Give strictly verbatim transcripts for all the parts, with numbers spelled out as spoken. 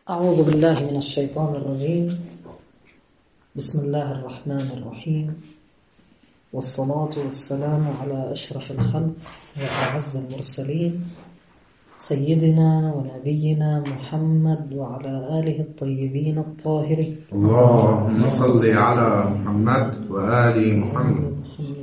أعوذ بالله من الشيطان الرجيم. بسم الله الرحمن الرحيم، والصلاة والسلام على أشرف الخلق وأعز المرسلين سيدنا ونبينا محمد وعلى آله الطيبين الطاهرين. اللهم صل على محمد وآل محمد.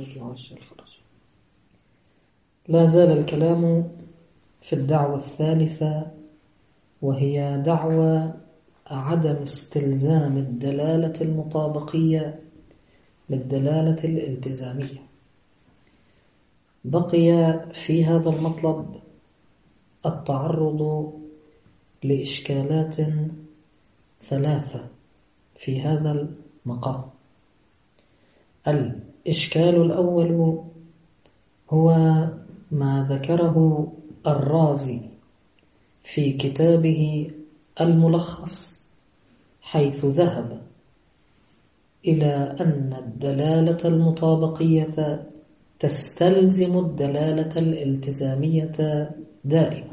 لا زال الكلام في الدعوة الثالثة، وهي دعوى عدم استلزام الدلالة المطابقية للدلالة الالتزامية. بقي في هذا المطلب التعرض لإشكالات ثلاثة في هذا المقام. الإشكال الأول هو ما ذكره الرازي في كتابه الملخص، حيث ذهب إلى أن الدلالة المطابقية تستلزم الدلالة الالتزامية دائما،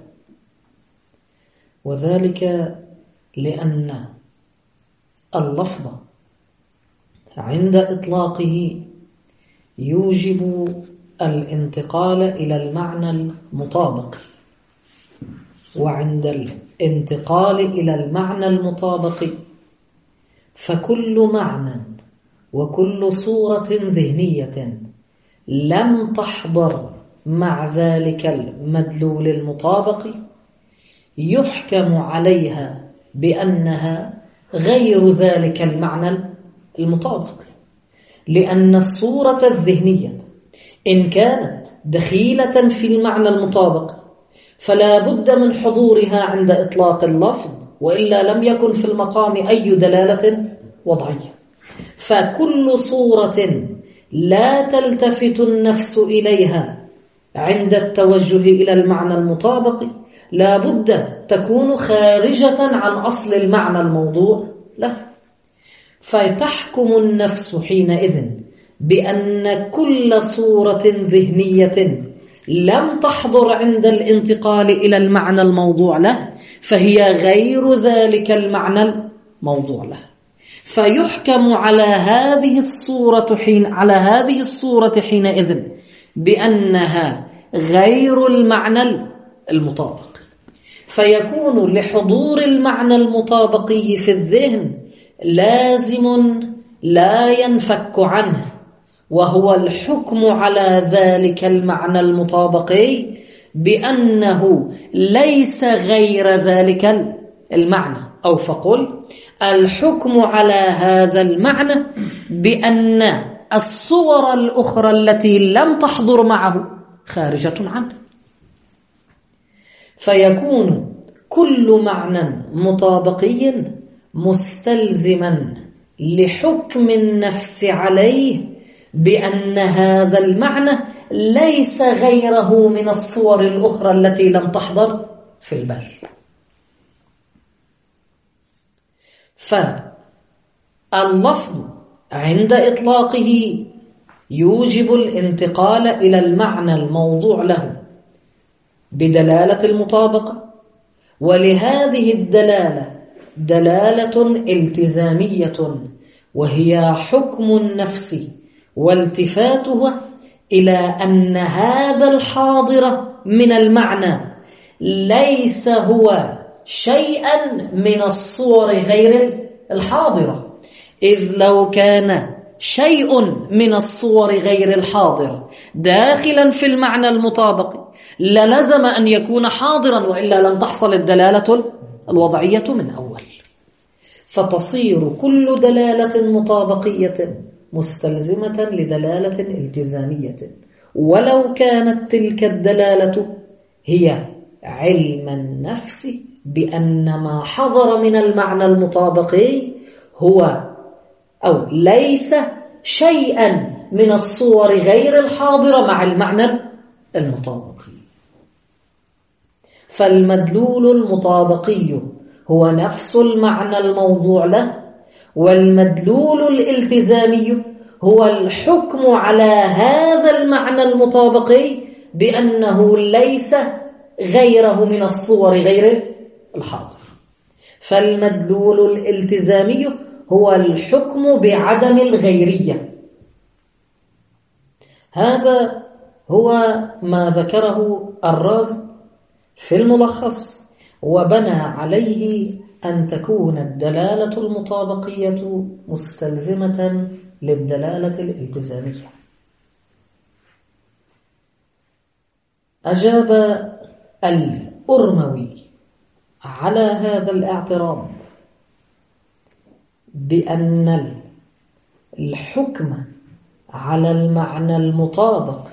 وذلك لأن اللفظ عند إطلاقه يوجب الانتقال إلى المعنى المطابق، وعند الانتقال إلى المعنى المطابق فكل معنى وكل صورة ذهنية لم تحضر مع ذلك المدلول المطابق يحكم عليها بأنها غير ذلك المعنى المطابق، لأن الصورة الذهنية إن كانت دخيلة في المعنى المطابق فلا بد من حضورها عند إطلاق اللفظ، وإلا لم يكن في المقام أي دلالة وضعية. فكل صورة لا تلتفت النفس إليها عند التوجه إلى المعنى المطابق لا بد تكون خارجة عن أصل المعنى الموضوع له، فتحكم النفس حينئذ بأن كل صورة ذهنية لم تحضر عند الانتقال إلى المعنى الموضوع له فهي غير ذلك المعنى الموضوع له، فيحكم على هذه الصورة حين على هذه الصورة حينئذ بأنها غير المعنى المطابق، فيكون لحضور المعنى المطابقي في الذهن لازم لا ينفك عنه، وهو الحكم على ذلك المعنى المطابقي بأنه ليس غير ذلك المعنى، أو فقل الحكم على هذا المعنى بأن الصور الأخرى التي لم تحضر معه خارجة عنه، فيكون كل معنى مطابقي مستلزما لحكم النفس عليه بأن هذا المعنى ليس غيره من الصور الأخرى التي لم تحضر في البال. فاللفظ عند إطلاقه يوجب الانتقال إلى المعنى الموضوع له بدلالة المطابقة، ولهذه الدلالة دلالة التزامية وهي حكم النفس والتفاتها إلى أن هذا الحاضر من المعنى ليس هو شيئا من الصور غير الحاضرة، إذ لو كان شيء من الصور غير الحاضرة داخلا في المعنى المطابق للزم أن يكون حاضرا، وإلا لم تحصل الدلالة الوضعية من أول، فتصير كل دلالة مطابقية مستلزمة لدلالة التزامية، ولو كانت تلك الدلالة هي علم النفس بأن ما حضر من المعنى المطابقي هو أو ليس شيئا من الصور غير الحاضرة مع المعنى المطابقي. فالمدلول المطابقي هو نفس المعنى الموضوع له، والمدلول الالتزامي هو الحكم على هذا المعنى المطابقي بأنه ليس غيره من الصور غير الحاضر. فالمدلول الالتزامي هو الحكم بعدم الغيرية. هذا هو ما ذكره الرازي في الملخص، وبنى عليه أن تكون الدلالة المطابقية مستلزمة للدلالة الالتزامية. أجاب الأرموي على هذا الاعتراض بأن الحكم على المعنى المطابق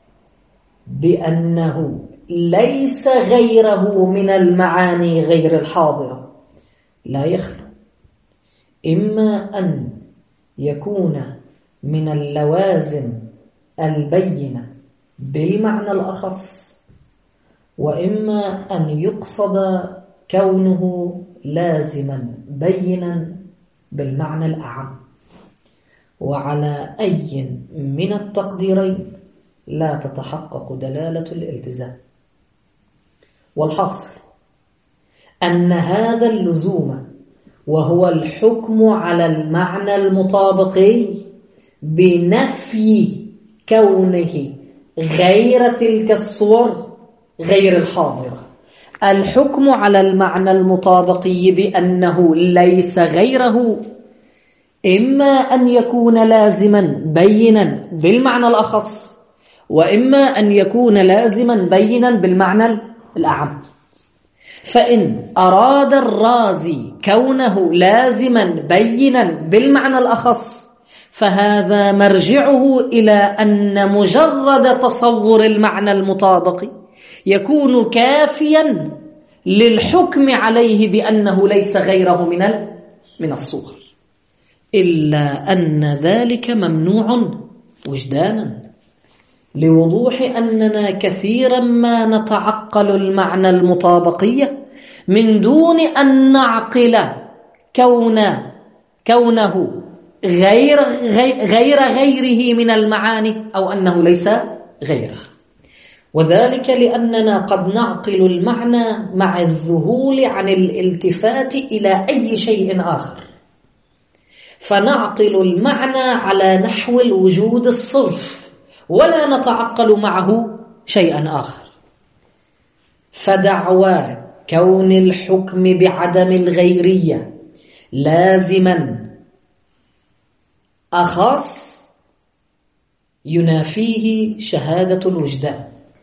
بأنه ليس غيره من المعاني غير الحاضرة لا يخلو إما أن يكون من اللوازم البينة بالمعنى الأخص، وإما أن يقصد كونه لازما بينا بالمعنى الأعم، وعلى أي من التقديرين لا تتحقق دلالة الالتزام. والحاصل أن هذا اللزوم وهو الحكم على المعنى المطابقي بنفي كونه غير تلك الصور غير الحاضرة، الحكم على المعنى المطابقي بأنه ليس غيره إما أن أن لازما بينا بالمعنى الأخص، وإما أن يكون لازما بينا بالمعنى الأعم. فإن أراد الرازي كونه لازما بينا بالمعنى الأخص فهذا مرجعه إلى أن مجرد تصور المعنى المطابق يكون كافيا للحكم عليه بأنه ليس غيره من من الصور، إلا أن ذلك ممنوع وجدانا، لوضوح أننا كثيرا ما نتعقل المعنى المطابقية من دون أن نعقل كون كونه غير غير غيره من المعاني أو أنه ليس غيره. وذلك لأننا قد نعقل المعنى مع الذهول عن الالتفات إلى أي شيء آخر، فنعقل المعنى على نحو الوجود الصرف ولا نتعقل معه شيئا آخر. فدعوى كون الحكم بعدم الغيرية لازما أخص ينافيه شهادة الوجدان.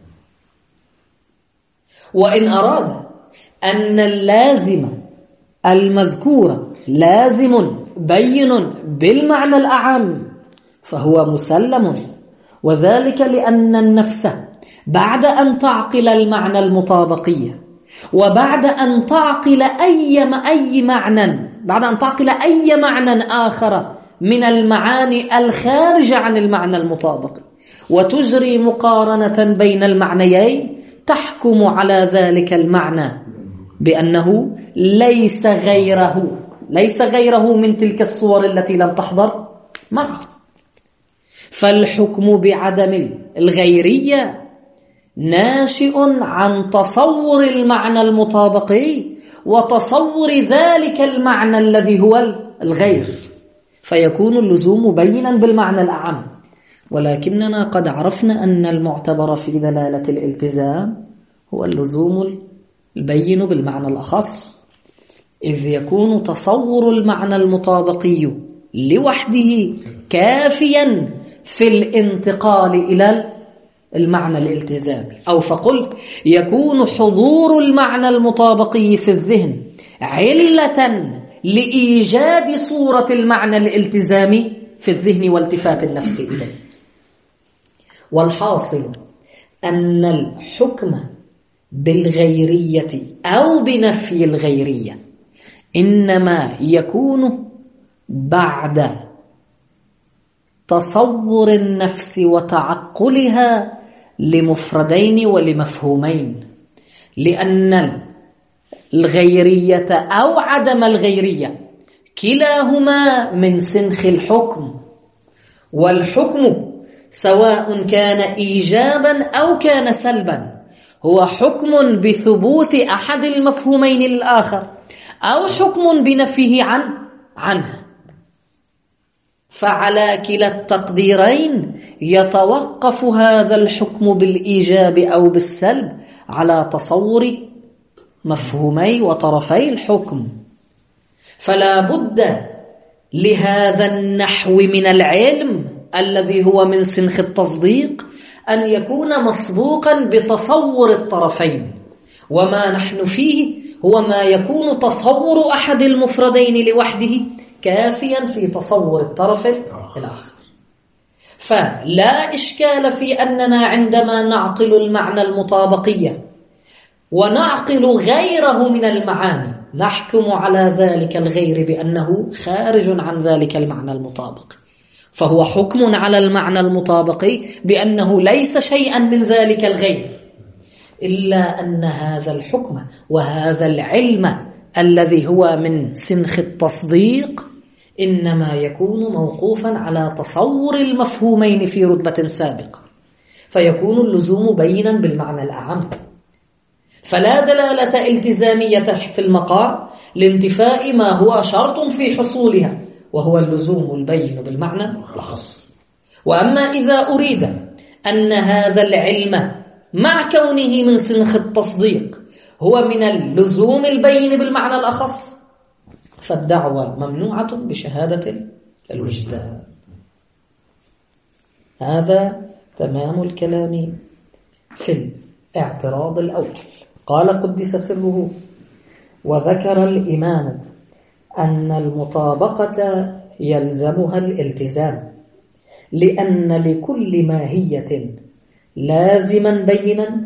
وإن أراد أن اللازم المذكور لازم بين بالمعنى الأعم فهو مسلم، وذلك لأن النفس بعد أن تعقل المعنى المطابقية وبعد أن تعقل أي أي معنى بعد أن تعقل أي معنى آخر من المعاني الخارجة عن المعنى المطابق وتجري مقارنة بين المعنيين تحكم على ذلك المعنى بأنه ليس غيره ليس غيره من تلك الصور التي لم تحضر معه. فالحكم بعدم الغيرية ناشئ عن تصور المعنى المطابقي وتصور ذلك المعنى الذي هو الغير، فيكون اللزوم بينا بالمعنى الأعم. ولكننا قد عرفنا أن المعتبر في دلالة الالتزام هو اللزوم البين بالمعنى الأخص، إذ يكون تصور المعنى المطابقي لوحده كافيا في الانتقال إلى المعنى الالتزامي، أو فقل يكون حضور المعنى المطابقي في الذهن علة لإيجاد صورة المعنى الالتزامي في الذهن والتفات النفس إليه. والحاصل أن الحكم بالغيرية أو بنفي الغيرية إنما يكون بعد تصور النفس وتعقلها لمفردين ولمفهومين، لأن الغيرية أو عدم الغيرية كلاهما من سنخ الحكم، والحكم سواء كان إيجابا أو كان سلبا هو حكم بثبوت أحد المفهومين للآخر أو حكم بنفيه عن عنه. فعلى كلا التقديرين يتوقف هذا الحكم بالإيجاب أو بالسلب على تصور مفهومي وطرفي الحكم. فلا بد لهذا النحو من العلم الذي هو من سنخ التصديق أن يكون مسبوقا بتصور الطرفين، وما نحن فيه هو ما يكون تصور أحد المفردين لوحده كافيا في تصور الطرف الآخر. فلا إشكال في أننا عندما نعقل المعنى المطابقية ونعقل غيره من المعاني نحكم على ذلك الغير بأنه خارج عن ذلك المعنى المطابق، فهو حكم على المعنى المطابق بأنه ليس شيئا من ذلك الغير، إلا أن هذا الحكم وهذا العلم الذي هو من سنخ التصديق إنما يكون موقوفا على تصور المفهومين في رتبة سابقة، فيكون اللزوم بينا بالمعنى الأعم. فلا دلالة التزامية في المقام لانتفاء ما هو شرط في حصولها، وهو اللزوم البين بالمعنى الأخص. وأما إذا أريد أن هذا العلم مع كونه من سنخ التصديق هو من اللزوم البين بالمعنى الأخص، فالدعوة ممنوعة بشهادة الوجدان. هذا تمام الكلام في الاعتراض الأول. قال قدس سره: وذكر الإمام أن المطابقة يلزمها الالتزام، لأن لكل ماهية لازما بينا،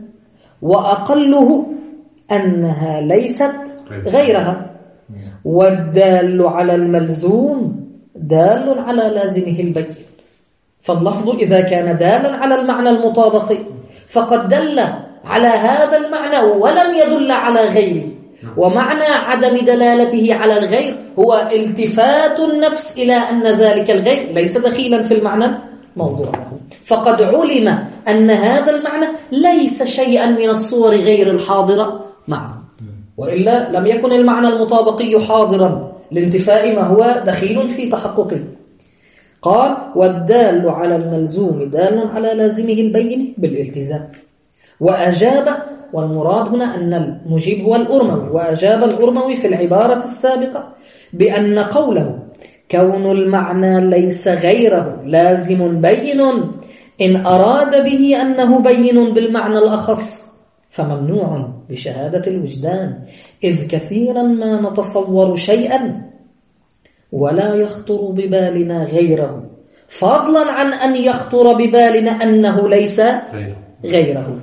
وأقله أنها ليست غيرها، والدال على الملزوم دال على لازمه البين. فاللفظ إذا كان دالا على المعنى المطابق فقد دل على هذا المعنى ولم يدل على غيره، ومعنى عدم دلالته على الغير هو التفات النفس إلى أن ذلك الغير ليس دخيلا في المعنى موضوع، فقد علم أن هذا المعنى ليس شيئا من الصور غير الحاضرة معه، وإلا لم يكن المعنى المطابقي حاضرا لانتفاء ما هو دخيل في تحققه. قال: والدال على الملزوم دال على لازمه البين بالالتزام. وأجاب، والمراد هنا أن المجيب هو الأرموي، وأجاب الأرموي في العبارة السابقة بأن قوله كون المعنى ليس غيره لازم بين إن أراد به أنه بين بالمعنى الأخص فممنوع بشهادة الوجدان، إذ كثيرا ما نتصور شيئا ولا يخطر ببالنا غيره، فضلا عن أن يخطر ببالنا أنه ليس غيره.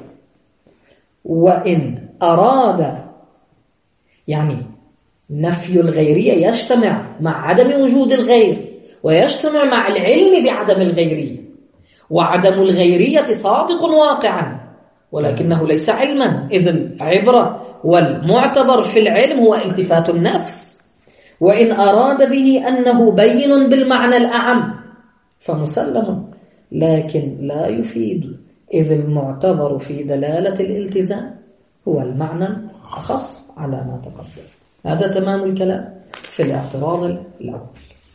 وإن أراد، يعني نفي الغيرية يجتمع مع عدم وجود الغير، ويجتمع مع العلم بعدم الغيرية، وعدم الغيرية صادق واقعا ولكنه ليس علما، إذ العبرة والمعتبر في العلم هو التفات النفس. وإن أراد به أنه بين بالمعنى الأعم فمسلم، لكن لا يفيد، إذ المعتبر في دلالة الالتزام هو المعنى الأخص على ما تقدم. هذا تمام الكلام في الاعتراض الأول.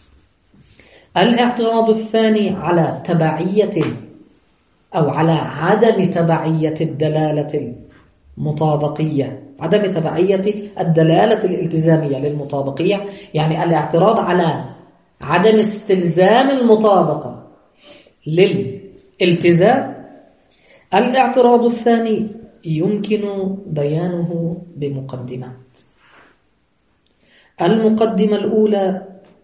الاعتراض الثاني على تبعية أو على عدم تبعية الدلالة المطابقية، عدم تبعية الدلالة الالتزامية للمطابقية، يعني الاعتراض على عدم استلزام المطابقة للالتزام. الاعتراض الثاني يمكن بيانه بمقدمات. المقدمة الأولى: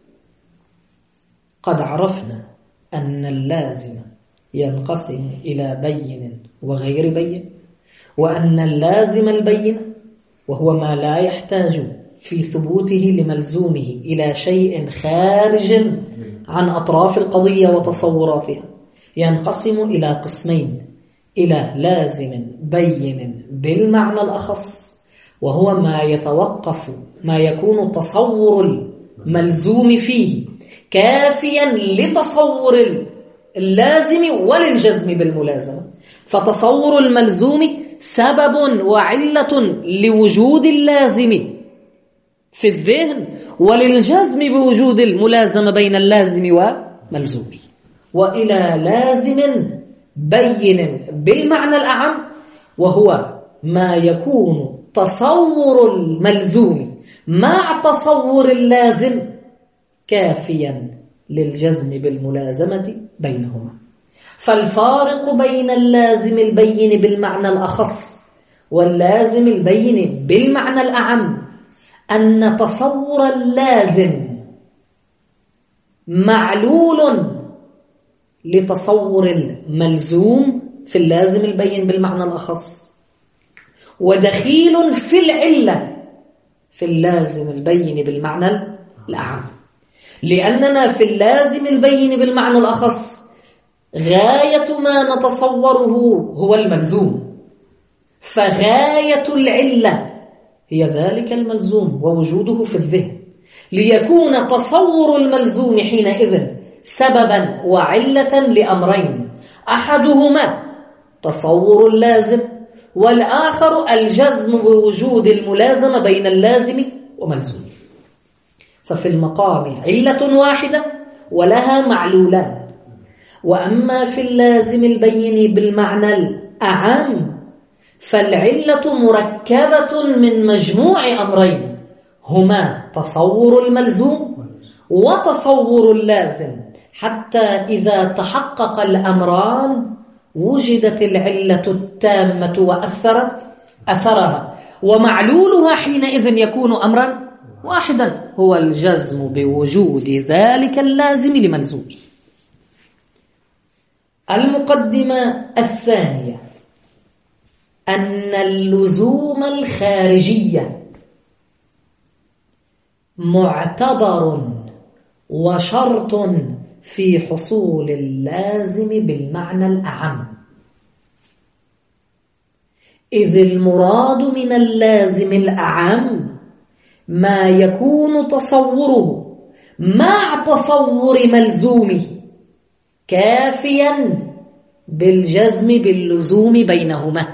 قد عرفنا أن اللازم ينقسم إلى بين وغير بين، وأن اللازم البين وهو ما لا يحتاج في ثبوته لملزومه إلى شيء خارج عن أطراف القضية وتصوراتها ينقسم إلى قسمين: إلى لازم بين بالمعنى الأخص، وهو ما يتوقف ما يكون تصور الملزوم فيه كافيا لتصور اللازم وللجزم بالملازمة، فتصور الملزوم سبب وعلة لوجود اللازم، في الذهن، وللجزم بوجود الملازمة بين اللازم وملزوم، وإلى لازم بين بالمعنى الأعم، وهو ما يكون تصور الملزوم مع تصور اللازم كافيا للجزم بالملازمة بينهما. فالفارق بين اللازم البين بالمعنى الأخص واللازم البين بالمعنى الأعم أن تصور اللازم معلول لتصور الملزوم في اللازم البين بالمعنى الأخص، ودخيل في العلة في اللازم البين بالمعنى الأعم، لأننا في اللازم البين بالمعنى الأخص غاية ما نتصوره هو الملزوم، فغاية العلة هي ذلك الملزوم ووجوده في الذهن، ليكون تصور الملزوم حينئذ سببا وعلة لأمرين، أحدهما تصور اللازم، والآخر الجزم بوجود الملازمة بين اللازم وملزوم. ففي المقام علة واحدة ولها معلولان. وأما في اللازم البين بالمعنى الأعم فالعلة مركبة من مجموع أمرين، هما تصور الملزوم وتصور اللازم، حتى إذا تحقق الأمران وجدت العلة التامة وأثرت أثرها، ومعلولها حينئذ يكون أمرا واحدا، هو الجزم بوجود ذلك اللازم لملزومه. المقدمة الثانية أن اللزوم الخارجية معتبر وشرط في حصول اللازم بالمعنى الأعم، إذ المراد من اللازم الأعم ما يكون تصوره مع تصور ملزومه كافيا بالجزم باللزوم بينهما.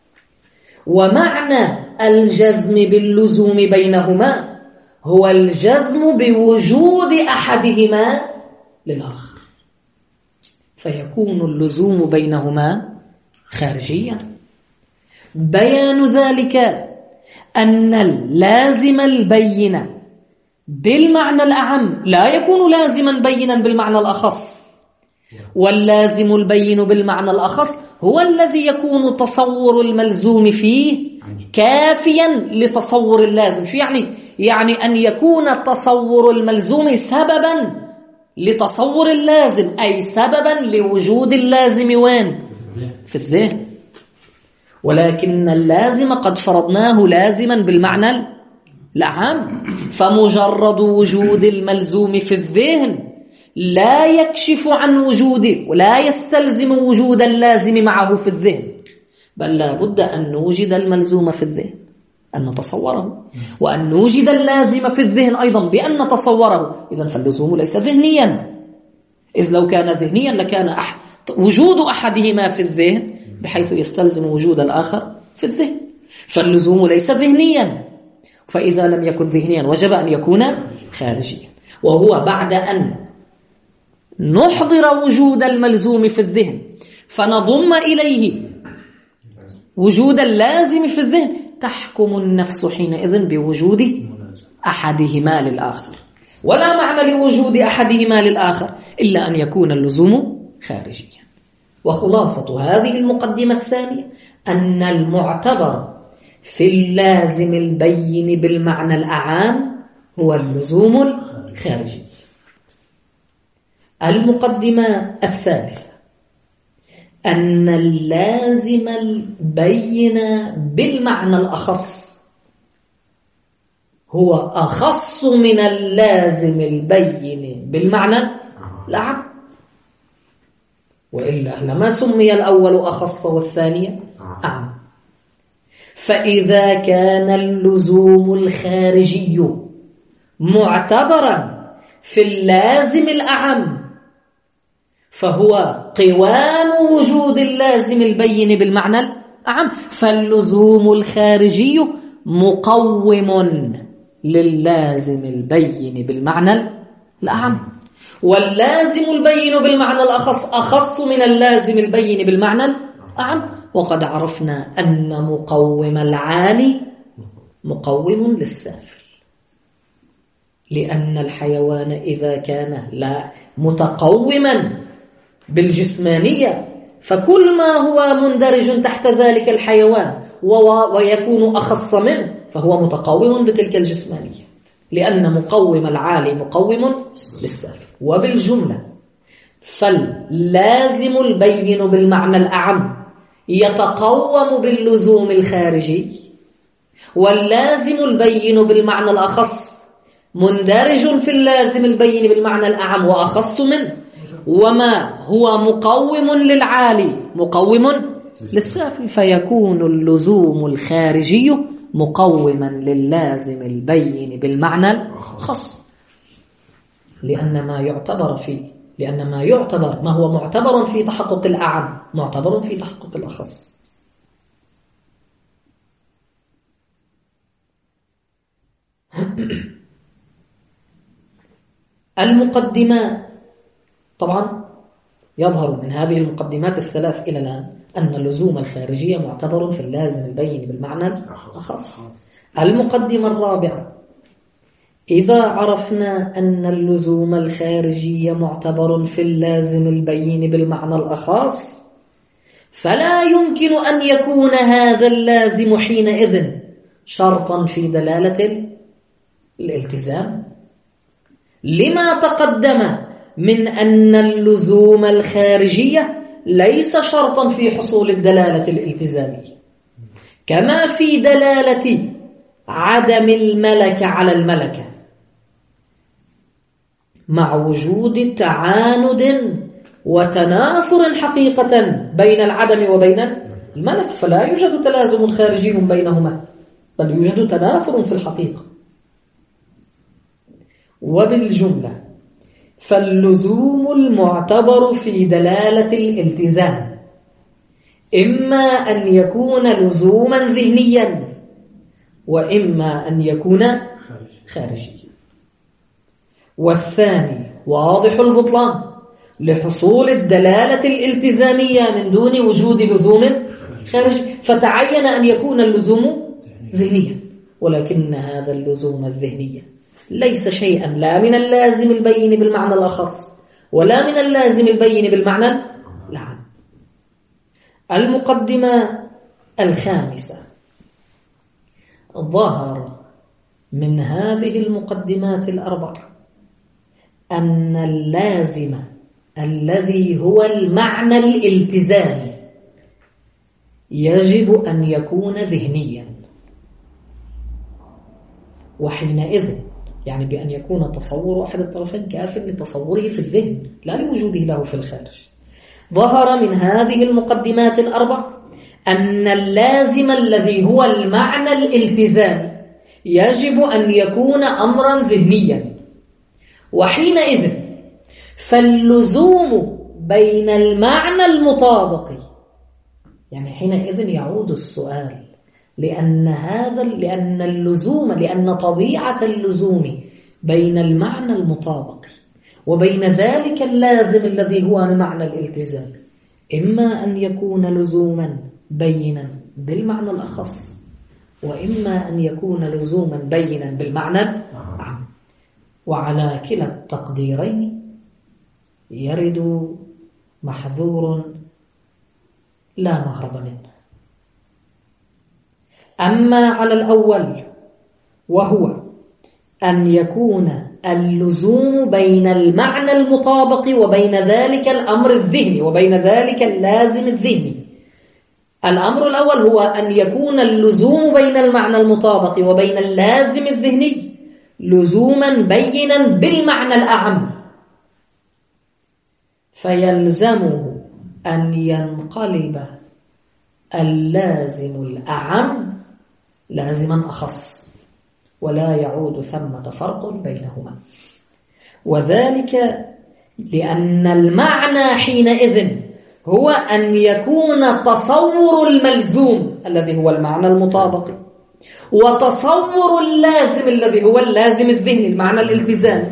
ومعنى الجزم باللزوم بينهما هو الجزم بوجود أحدهما للآخر، فيكون اللزوم بينهما خارجيا. بيان ذلك أن اللازم البين بالمعنى الأعم لا يكون لازما بينا بالمعنى الأخص، واللازم البين بالمعنى الأخص هو الذي يكون تصور الملزوم فيه كافيا لتصور اللازم. شو يعني؟ يعني أن يكون تصور الملزوم سببا لتصور اللازم، أي سببا لوجود اللازم وين؟ في الذهن. ولكن اللازم قد فرضناه لازما بالمعنى الأعم، فمجرد وجود الملزوم في الذهن لا يكشف عن وجوده ولا يستلزم وجود اللازم معه في الذهن، بل لا بد أن نوجد الملزوم في الذهن، أن نتصوره، وأن نوجد اللازم في الذهن أيضا بأن نتصوره. إذن فاللزوم ليس ذهنيا، إذ لو كان ذهنيا لكان أح... وجود أحدهما في الذهن بحيث يستلزم وجود الآخر في الذهن. فاللزوم ليس ذهنيا، فإذا لم يكن ذهنيا وجب أن يكون خارجيا، وهو بعد أن نحضر وجود الملزوم في الذهن فنضم إليه وجود اللازم في الذهن تحكم النفس حينئذ بوجود أحدهما للآخر، ولا معنى لوجود أحدهما للآخر إلا أن يكون اللزوم خارجيا. وخلاصة هذه المقدمة الثانية أن المعتبر في اللازم البين بالمعنى الأعام هو اللزوم الخارجي. المقدمة الثالثة أن اللازم البين بالمعنى الأخص هو أخص من اللازم البين بالمعنى الأعم، وإلا لما سمي الأول أخص والثاني أعم. فإذا كان اللزوم الخارجي معتبرا في اللازم الأعم فهو قوام وجود اللازم البين بالمعنى الأعم، فاللزوم الخارجي مقوم للازم البين بالمعنى الأعم، واللازم البين بالمعنى الأخص أخص من اللازم البين بالمعنى الأعم. وقد عرفنا أن مقوم العالي مقوم للسافل، لأن الحيوان إذا كان لا متقوما بالجسمانية فكل ما هو مندرج تحت ذلك الحيوان ويكون أخص منه فهو متقوم بتلك الجسمانية، لأن مقوم العالي مقوم للسافل. وبالجملة فاللازم البين بالمعنى الأعم يتقوم باللزوم الخارجي، واللازم البين بالمعنى الأخص مندرج في اللازم البين بالمعنى الأعم وأخص منه، وما هو مقوم للعالي مقوم للسافل، فيكون اللزوم الخارجي مقوما للازم البين بالمعنى الخاص، لأن ما يعتبر فيه لأن ما يعتبر ما هو معتبر في تحقق الأعم معتبر في تحقق الأخص. المقدمات، طبعا يظهر من هذه المقدمات الثلاث إلى الآن أن اللزوم الخارجية معتبر في اللازم البين بالمعنى الأخص. المقدمة الرابعة: إذا عرفنا أن اللزوم الخارجية معتبر في اللازم البين بالمعنى الأخص، فلا يمكن أن يكون هذا اللازم حينئذ شرطا في دلالة الالتزام، لما تقدم من أن اللزوم الخارجية ليس شرطا في حصول الدلالة الالتزامية، كما في دلالة عدم الملكة على الملكة مع وجود تعاند وتنافر حقيقة بين العدم وبين الملكة، فلا يوجد تلازم خارجي بينهما بل يوجد تنافر في الحقيقة. وبالجملة فاللزوم المعتبر في دلالة الالتزام إما أن يكون لزوما ذهنيا وإما أن يكون خارجيا، والثاني واضح البطلان لحصول الدلالة الالتزامية من دون وجود لزوم خارجي، فتعين أن يكون اللزوم ذهنيا، ولكن هذا اللزوم الذهني ليس شيئا لا من اللازم البين بالمعنى الأخص ولا من اللازم البين بالمعنى العام. المقدمة الخامسة: ظهر من هذه المقدمات الأربعة أن اللازم الذي هو المعنى الالتزامي يجب أن يكون ذهنيا، وحينئذ يعني بأن يكون تصور أحد الطرفين كاف لتصوره في الذهن لا لوجوده له في الخارج. ظهر من هذه المقدمات الأربع أن اللازم الذي هو المعنى الالتزامي يجب أن يكون أمرا ذهنيا، وحينئذ فاللزوم بين المعنى المطابق، يعني حينئذ يعود السؤال لأن هذا لأن اللزوم لأن طبيعة اللزوم بين المعنى المطابق وبين ذلك اللازم الذي هو المعنى الالتزام إما أن يكون لزوما بينا بالمعنى الأخص وإما أن يكون لزوما بينا بالمعنى العام، وعلى كلا التقديرين يرد محذور لا مهرب منه. أما على الأول وهو أن يكون اللزوم بين المعنى المطابق وبين ذلك الأمر الذهني وبين ذلك اللازم الذهني، الأمر الأول هو أن يكون اللزوم بين المعنى المطابق وبين اللازم الذهني لزوما بينا بالمعنى الأعم، فيلزمه أن ينقلب اللازم الأعم لازما أخص ولا يعود ثمة فرق بينهما، وذلك لأن المعنى حينئذ هو أن يكون تصور الملزوم الذي هو المعنى المطابق وتصور اللازم الذي هو اللازم الذهني المعنى الالتزامي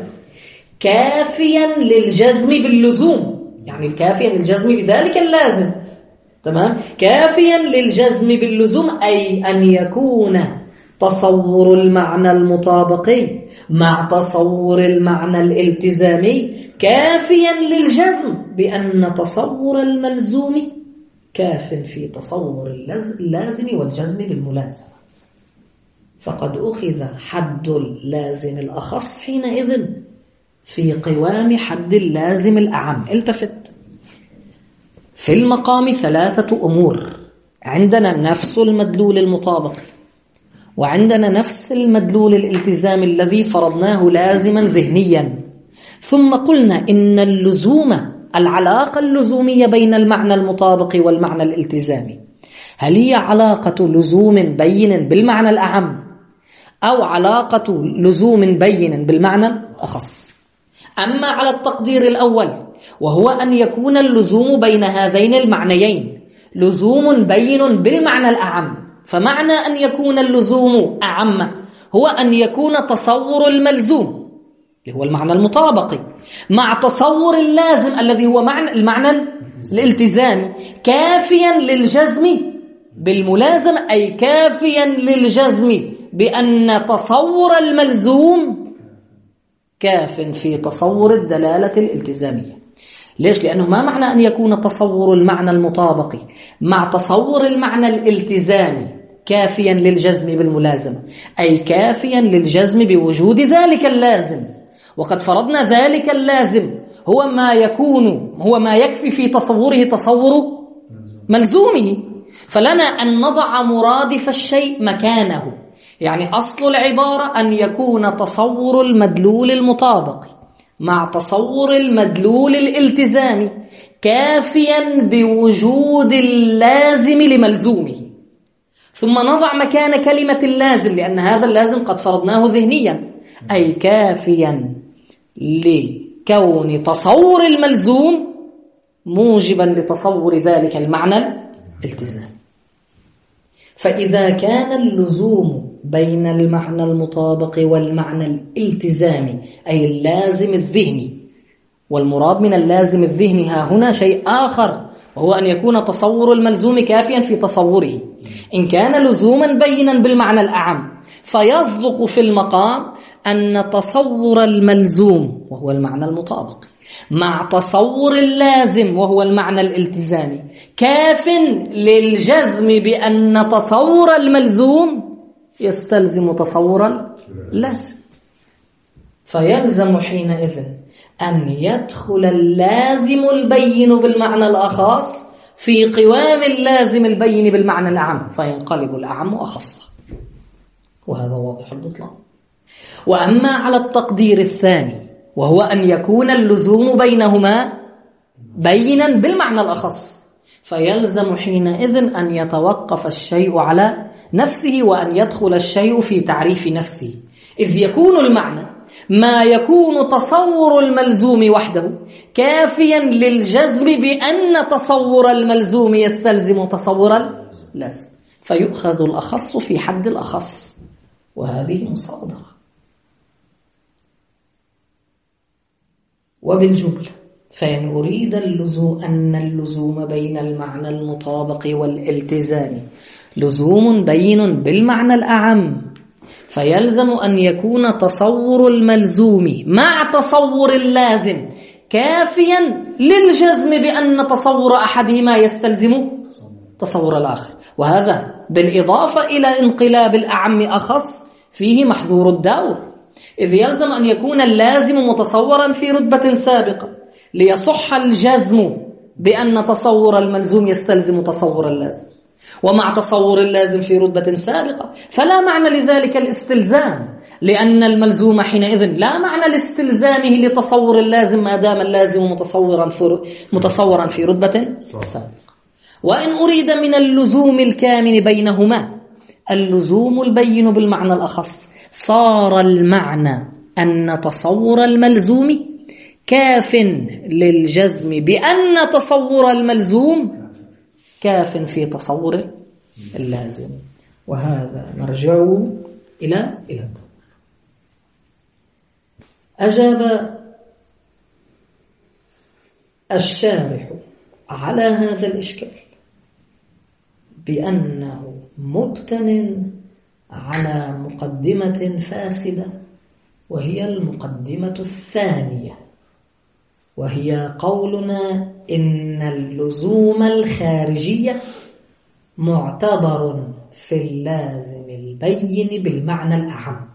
كافيا للجزم باللزوم، يعني كافيا للجزم بذلك اللازم، تمام، كافيا للجزم باللزوم، أي أن يكون تصور المعنى المطابقي مع تصور المعنى الالتزامي كافيا للجزم بأن تصور الملزوم كاف في تصور اللازم والجزم بالملازمة. فقد أخذ حد اللازم الأخص حينئذ في قوام حد اللازم الأعم. التفت، في المقام ثلاثة أمور، عندنا نفس المدلول المطابق، وعندنا نفس المدلول الالتزام الذي فرضناه لازما ذهنيا، ثم قلنا إن اللزوم، العلاقة اللزومية بين المعنى المطابق والمعنى الالتزامي، هل هي علاقة لزوم بين بالمعنى الأعم أو علاقة لزوم بين بالمعنى الأخص؟ أما على التقدير الأول وهو أن يكون اللزوم بين هذين المعنيين لزوم بين بالمعنى الأعم، فمعنى أن يكون اللزوم أعم هو أن يكون تصور الملزوم اللي هو المعنى المطابقي مع تصور اللازم الذي هو معنى المعنى الالتزامي كافيا للجزم بالملازم، أي كافيا للجزم بأن تصور الملزوم كاف في تصور الدلالة الالتزامية. ليش؟ لأنه ما معنى أن يكون تصور المعنى المطابقي مع تصور المعنى الالتزامي كافيا للجزم بالملازمة، أي كافيا للجزم بوجود ذلك اللازم، وقد فرضنا ذلك اللازم هو ما يكون هو ما يكفي في تصوره تصور ملزومه، فلنا أن نضع مرادف الشيء مكانه. يعني أصل العبارة أن يكون تصور المدلول المطابق مع تصور المدلول الالتزامي كافيا بوجود اللازم لملزومه، ثم نضع مكان كلمة اللازم لأن هذا اللازم قد فرضناه ذهنيا، أي كافيا لكون تصور الملزوم موجبا لتصور ذلك المعنى الالتزامي. فإذا كان اللزوم بين المعنى المطابق والمعنى الالتزامي أي اللازم الذهني، والمراد من اللازم الذهني ها هنا شيء آخر وهو أن يكون تصور الملزوم كافيا في تصوره، إن كان لزوما بينا بالمعنى الأعم فيصدق في المقام أن تصور الملزوم وهو المعنى المطابق مع تصور اللازم وهو المعنى الالتزامي كاف للجزم بأن تصور الملزوم يستلزم تصور اللازم. فيلزم حينئذ أن يدخل اللازم البين بالمعنى الأخص في قوام اللازم البين بالمعنى الأعم فينقلب الأعم أخص، وهذا واضح البطلان. وأما على التقدير الثاني وهو أن يكون اللزوم بينهما بينا بالمعنى الأخص، فيلزم حينئذ أن يتوقف الشيء على نفسه وأن يدخل الشيء في تعريف نفسه، إذ يكون المعنى ما يكون تصور الملزوم وحده كافيا للجزم بأن تصور الملزوم يستلزم تصور اللازم، فيؤخذ الأخص في حد الأخص، وهذه مصادرة. وبالجملة فإن أريد اللزوم أن اللزوم بين المعنى المطابق والالتزام لزوم بين بالمعنى الأعم، فيلزم أن يكون تصور الملزوم مع تصور اللازم كافيا للجزم بأن تصور أحدهما يستلزم تصور الآخر، وهذا بالإضافة إلى انقلاب الأعم أخص فيه محظور الدور، إذ يلزم أن يكون اللازم متصورا في رتبة سابقة ليصح الجزم بأن تصور الملزوم يستلزم تصور اللازم، ومع تصور اللازم في رتبة سابقة فلا معنى لذلك الاستلزام، لأن الملزوم حينئذ لا معنى لاستلزامه لتصور اللازم ما دام اللازم متصورا في متصورا في رتبة سابقة. وإن أريد من اللزوم الكامن بينهما اللزوم البين بالمعنى الأخص صار المعنى أن تصور الملزوم كاف للجزم بأن تصور الملزوم كاف في تصور اللازم، وهذا مرجعه إلى إلى الضرورة. أجاب الشارح على هذا الإشكال بأنه مبتن على مقدمة فاسدة، وهي المقدمة الثانية، وهي قولنا إن اللزوم الخارجية معتبر في اللازم البين بالمعنى الأعم،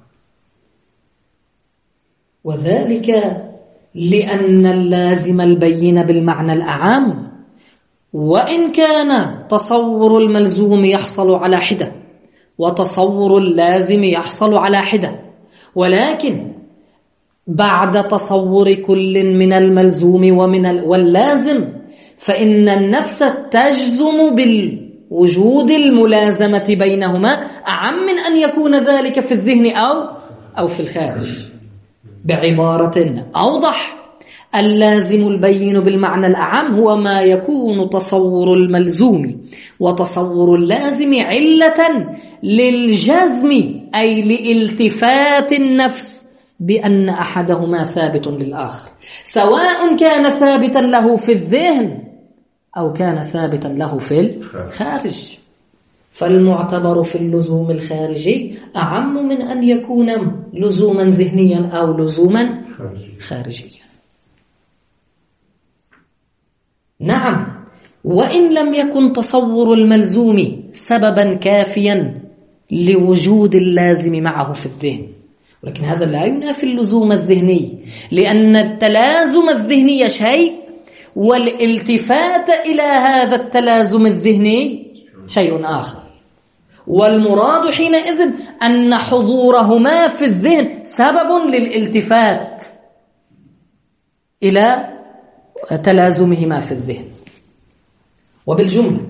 وذلك لأن اللازم البين بالمعنى الأعم وإن كان تصور الملزوم يحصل على حدة وتصور اللازم يحصل على حدة، ولكن بعد تصور كل من الملزوم ومن واللازم فإن النفس تجزم بالوجود الملازمة بينهما أعم من أن يكون ذلك في الذهن أو أو في الخارج. بعبارة أوضح، اللازم البين بالمعنى الأعم هو ما يكون تصور الملزوم وتصور اللازم علة للجزم، أي لالتفات النفس بأن أحدهما ثابت للآخر، سواء كان ثابتا له في الذهن أو كان ثابتا له في الخارج. فالمعتبر في اللزوم الخارجي أعم من أن يكون لزوما ذهنيا أو لزوما خارجيا. نعم، وإن لم يكن تصور الملزوم سببا كافيا لوجود اللازم معه في الذهن، ولكن هذا لا ينافي اللزوم الذهني، لأن التلازم الذهني شيء والالتفات إلى هذا التلازم الذهني شيء آخر. والمراد حينئذ أن حضورهما في الذهن سبب للالتفات إلى تلازمهما في الذهن. وبالجملة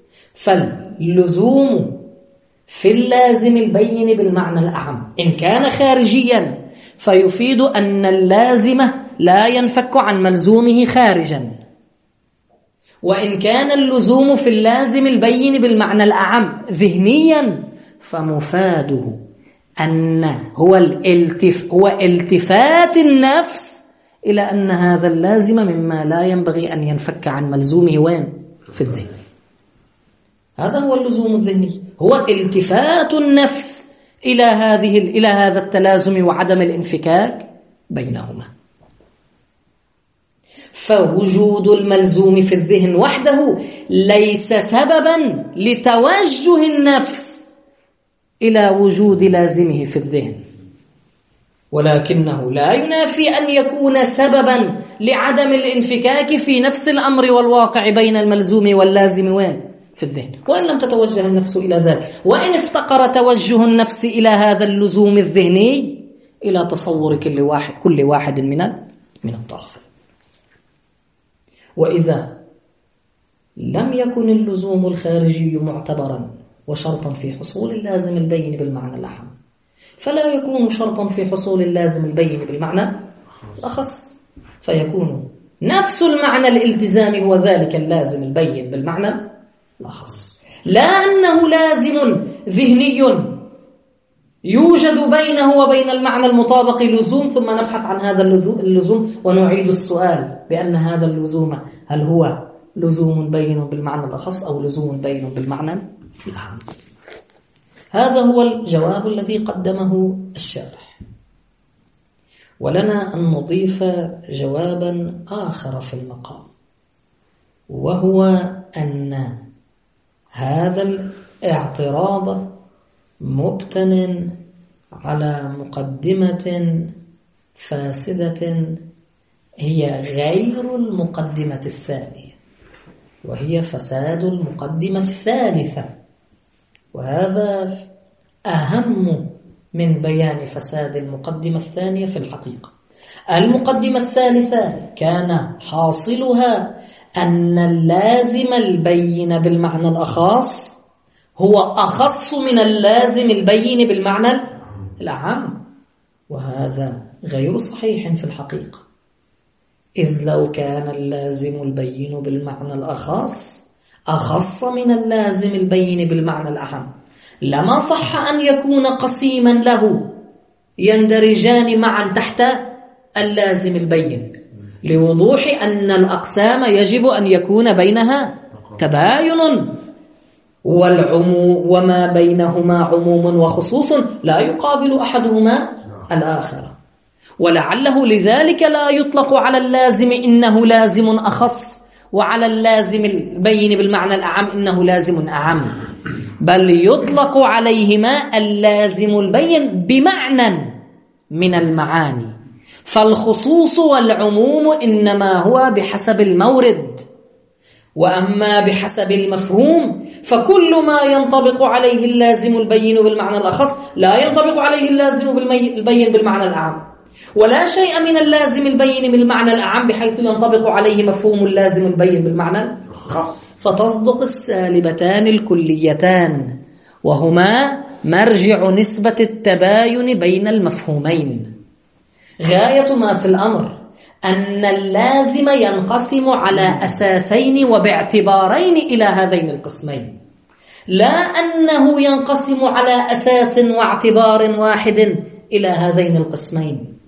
فاللزوم في اللازم البين بالمعنى الأعم إن كان خارجيا فيفيد أن اللازم لا ينفك عن ملزومه خارجا، وإن كان اللزوم في اللازم البين بالمعنى الأعم ذهنيا فمفاده أن هو, الالتف هو التفات النفس إلى أن هذا اللازم مما لا ينبغي أن ينفك عن ملزومه وين؟ في الذهن. هذا هو اللزوم الذهني، هو التفات النفس إلى هذه إلى هذا التلازم وعدم الانفكاك بينهما. فوجود الملزوم في الذهن وحده ليس سببا لتوجه النفس إلى وجود لازمه في الذهن، ولكنه لا ينافي أن يكون سببا لعدم الانفكاك في نفس الأمر والواقع بين الملزوم واللازم وين؟ في الذهن، وإن لم تتوجه النفس إلى ذلك، وإن افتقر توجه النفس إلى هذا اللزوم الذهني إلى تصور كل واحد كل واحد من من الطرفين. وإذا لم يكن اللزوم الخارجي معتبرا وشرطا في حصول اللازم البين بالمعنى الأعم، فلا يكون شرطا في حصول اللازم البين بالمعنى الأخص، فيكون نفس المعنى الالتزامي هو ذلك اللازم البين بالمعنى الأخص، لا أنه لازم ذهني يوجد بينه وبين المعنى المطابق لزوم ثم نبحث عن هذا اللزوم ونعيد السؤال بأن هذا اللزوم هل هو لزوم بين بالمعنى الأخص أو لزوم بين بالمعنى الأعم. هذا هو الجواب الذي قدمه الشارح. ولنا أن نضيف جوابا آخر في المقام، وهو أن هذا الاعتراض مبتن على مقدمة فاسدة هي غير المقدمة الثانية، وهي فساد المقدمة الثالثة، وهذا أهم من بيان فساد المقدمة الثانية في الحقيقة. المقدمة الثالثة كان حاصلها أن اللازم البين بالمعنى الأخص هو أخص من اللازم البين بالمعنى الأعم، وهذا غير صحيح في الحقيقة، إذ لو كان اللازم البين بالمعنى الأخص أخص من اللازم البين بالمعنى الأعم لما صح أن يكون قسيما له يندرجان معا تحت اللازم البين، لوضوح أن الأقسام يجب أن يكون بينها تباين، والعموم وما بينهما عموم وخصوص لا يقابل أحدهما الآخر، ولعله لذلك لا يطلق على اللازم إنه لازم أخص، وعلى اللازم البين بالمعنى الأعم إنه لازم أعم، بل يطلق عليهما اللازم البين بمعنى من المعاني، فالخصوص والعموم إنما هو بحسب المورد، وأما بحسب المفهوم فكل ما ينطبق عليه اللازم البين بالمعنى الأخص لا ينطبق عليه اللازم البين بالمعنى الأعم، ولا شيء من اللازم البين بالمعنى الأعم بحيث ينطبق عليه مفهوم اللازم البين بالمعنى الخاص، فتصدق السالبتان الكليتان، وهما مرجع نسبة التباين بين المفهومين. غاية ما في الأمر أن اللازم ينقسم على أساسين وباعتبارين إلى هذين القسمين، لا أنه ينقسم على أساس واعتبار واحد إلى هذين القسمين.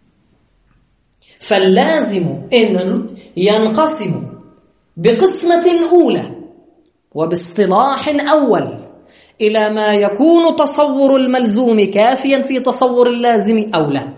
فاللازم إن ينقسم بقسمة أولى وباصطلاح أول إلى ما يكون تصور الملزوم كافيا في تصور اللازم أو لا،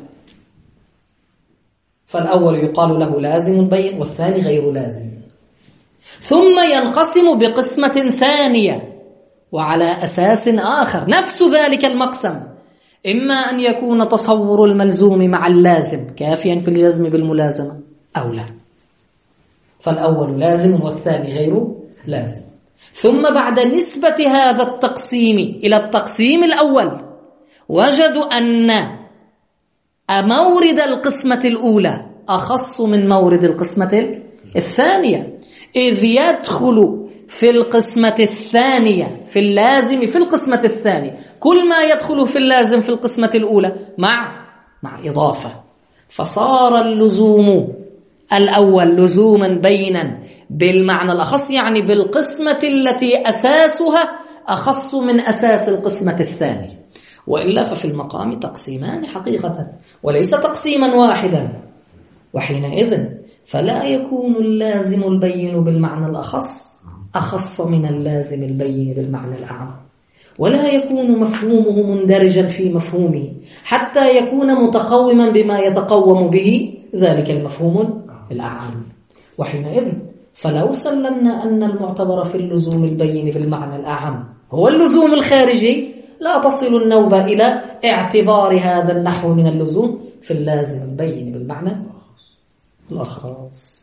فالأول يقال له لازم بين والثاني غير لازم، ثم ينقسم بقسمة ثانية وعلى أساس آخر نفس ذلك المقسم، إما أن يكون تصور الملزوم مع اللازم كافيا في الجزم بالملازمة أو لا، فالأول لازم والثاني غير لازم. ثم بعد نسبة هذا التقسيم إلى التقسيم الأول وجدوا أن مورد القسمة الأولى أخص من مورد القسمة الثانية، إذ يدخل في القسمة الثانية في اللازم في القسمة الثانية كل ما يدخل في اللازم في القسمة الأولى مع مع إضافة، فصار اللزوم الأول لزوما بينا بالمعنى الأخص، يعني بالقسمة التي أساسها أخص من أساس القسمة الثانية، وإلا ففي المقام تقسيمان حقيقة وليس تقسيما واحدا، وحينئذ فلا يكون اللازم البين بالمعنى الأخص أخص من اللازم البين بالمعنى الأعم، ولا يكون مفهومه مندرجا في مفهومه حتى يكون متقوما بما يتقوم به ذلك المفهوم الأعم. وحينئذ فلو سلمنا أن المعتبر في اللزوم البين بالمعنى الأعم هو اللزوم الخارجي، لا تصل النوبة إلى اعتبار هذا النحو من اللزوم في اللازم البين بالمعنى الأخص.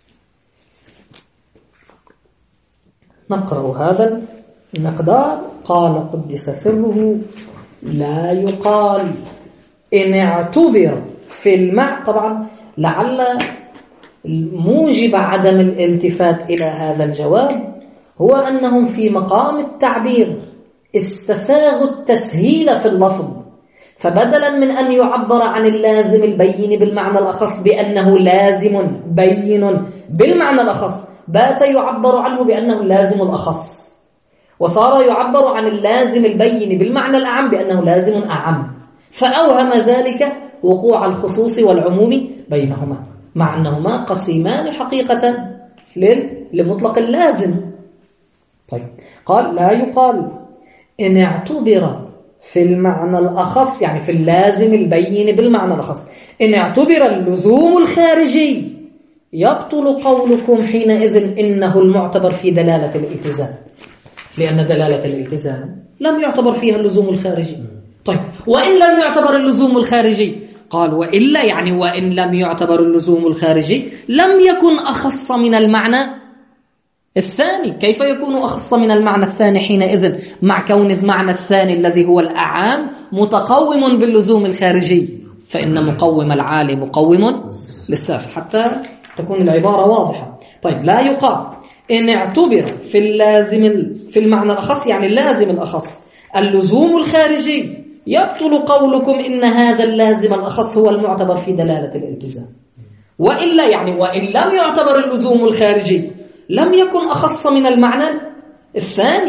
نقرأ هذا المقدار. قال قدس سره: لا يقال إن اعتبر في المعنى. طبعا لعل موجب عدم الالتفات إلى هذا الجواب هو أنهم في مقام التعبير استساغوا التسهيل في اللفظ، فبدلا من أن يعبر عن اللازم البين بالمعنى الأخص بأنه لازم بين بالمعنى الأخص بات يعبر عنه بأنه لازم الأخص، وصار يعبر عن اللازم البين بالمعنى الأعم بأنه لازم أعم، فأوهم ذلك وقوع الخصوص والعموم بينهما، مع أنهما قسيمان حقيقة لمطلق اللازم. طيب، قال لا يقال إن اعتبر في المعنى الأخص، يعني في اللازم البين بالمعنى الأخص، إن اعتبر اللزوم الخارجي يبطل قولكم حينئذ إنه المعتبر في دلالة الالتزام، لأن دلالة الالتزام لم يعتبر فيها اللزوم الخارجي. طيب، وإن لم يعتبر اللزوم الخارجي، قال وإلا يعني وإن لم يعتبر اللزوم الخارجي لم يكن أخص من المعنى الثاني. كيف يكون أخص من المعنى الثاني حينئذ مع كون المعنى الثاني الذي هو الأعام متقوم باللزوم الخارجي؟ فإن مقوم العالي مقوم للسافل، حتى تكون العبارة واضحة. طيب، لا يقال إن اعتبر في اللازم في المعنى الأخص، يعني اللازم الأخص اللزوم الخارجي، يبطل قولكم إن هذا اللازم الأخص هو المعتبر في دلالة الالتزام. وإلا يعني وإن لم يعتبر اللزوم الخارجي لم يكن أخص من المعنى الثاني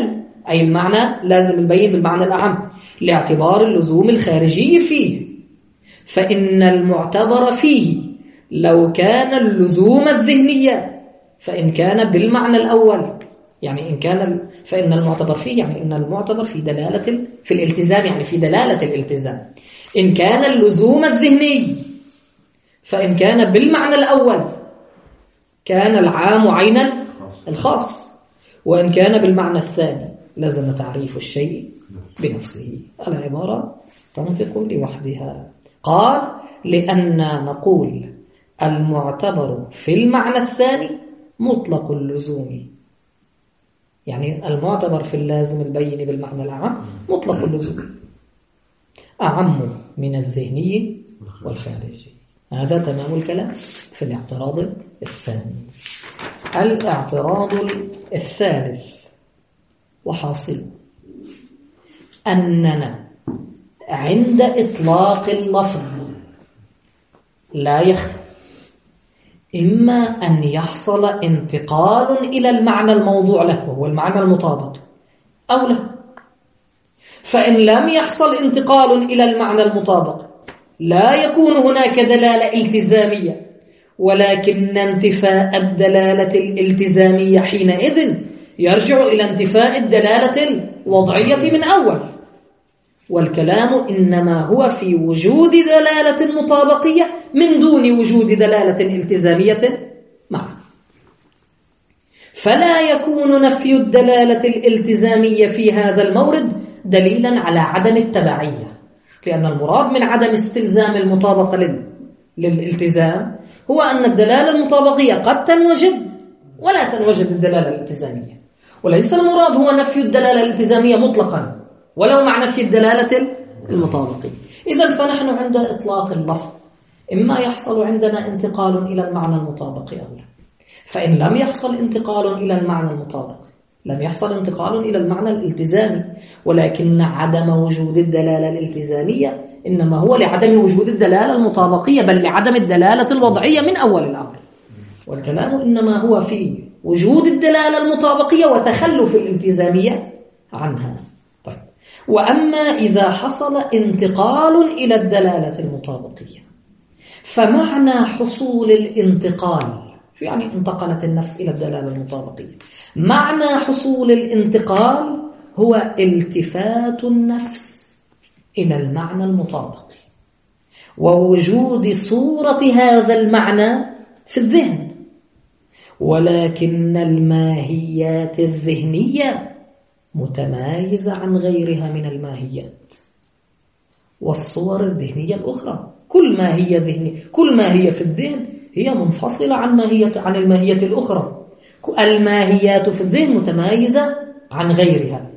أي المعنى لازم البين بالمعنى الأعم لاعتبار اللزوم الخارجي فيه. فإن المعتبر فيه لو كان اللزوم الذهنية فإن كان بالمعنى الأول، يعني إن كان فإن المعتبر فيه يعني إن المعتبر في دلالة في الالتزام، يعني في دلالة الالتزام. إن كان اللزوم الذهني فإن كان بالمعنى الأول كان العام عينا الخاص، وإن كان بالمعنى الثاني لازم تعريف الشيء بنفسه. العبارة تنطق لوحدها. قال لأن نقول المعتبر في المعنى الثاني مطلق اللزوم، يعني المعتبر في اللازم البين بالمعنى العام مطلق اللزوم أعم من الذهني والخارجي. هذا تمام الكلام في الاعتراض الثاني. الاعتراض الثالث وحاصل أننا عند إطلاق اللفظ لا يخفى إما أن يحصل انتقال إلى المعنى الموضوع له وهو المعنى المطابق أو لا. فإن لم يحصل انتقال إلى المعنى المطابق لا يكون هناك دلالة التزامية، ولكن انتفاء الدلالة الالتزامية حينئذ يرجع إلى انتفاء الدلالة الوضعية من أول. والكلام إنما هو في وجود دلالة مطابقية من دون وجود دلالة التزامية معه. فلا يكون نفي الدلالة الالتزامية في هذا المورد دليلا على عدم التبعية، لأن المراد من عدم استلزام المطابقة لل... للالتزام هو أن الدلالة المطابقية قد تنوجد ولا تنوجد الدلالة الالتزامية، وليس المراد هو نفي الدلالة الالتزامية مطلقا ولو مع نفي الدلالة المطابقية. إذن فنحن عند إطلاق اللفظ إما يحصل عندنا انتقال إلى المعنى المطابق أو لا. فإن لم يحصل انتقال إلى المعنى المطابق لم يحصل انتقال إلى المعنى الالتزامي، ولكن عدم وجود الدلالة الالتزامية إنما هو لعدم وجود الدلالة المطابقية بل لعدم الدلالة الوضعية من أول الأمر. والكلام إنما هو في وجود الدلالة المطابقية وتخلف الالتزامية عنها. طيب، وأما إذا حصل انتقال إلى الدلالة المطابقية فمعنى حصول الانتقال، شو يعني انتقلت النفس إلى الدلالة المطابقية؟ معنى حصول الانتقال هو التفات النفس إلى المعنى المطابق ووجود صورة هذا المعنى في الذهن. ولكن الماهيات الذهنية متمايزة عن غيرها من الماهيات والصور الذهنية الأخرى. كل ما هي ذهني كل ما هي في الذهن هي منفصلة عن ماهية عن الماهية الأخرى. الماهيات في الذهن متمايزة عن غيرها،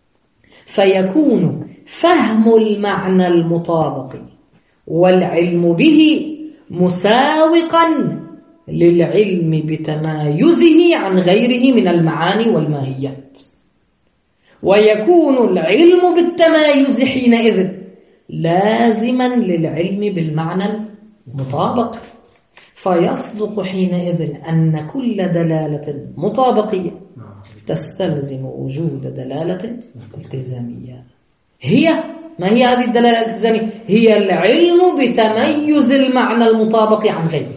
فيكون فهم المعنى المطابق والعلم به مساوقا للعلم بتمايزه عن غيره من المعاني والماهيات، ويكون العلم بالتمايز حينئذ لازما للعلم بالمعنى المطابق. فيصدق حينئذ أن كل دلالة مطابقية تستلزم وجود دلالة التزامية. هي ما هي هذه الدلالة الالتزامية؟ هي العلم بتميز المعنى المطابق عن غيره.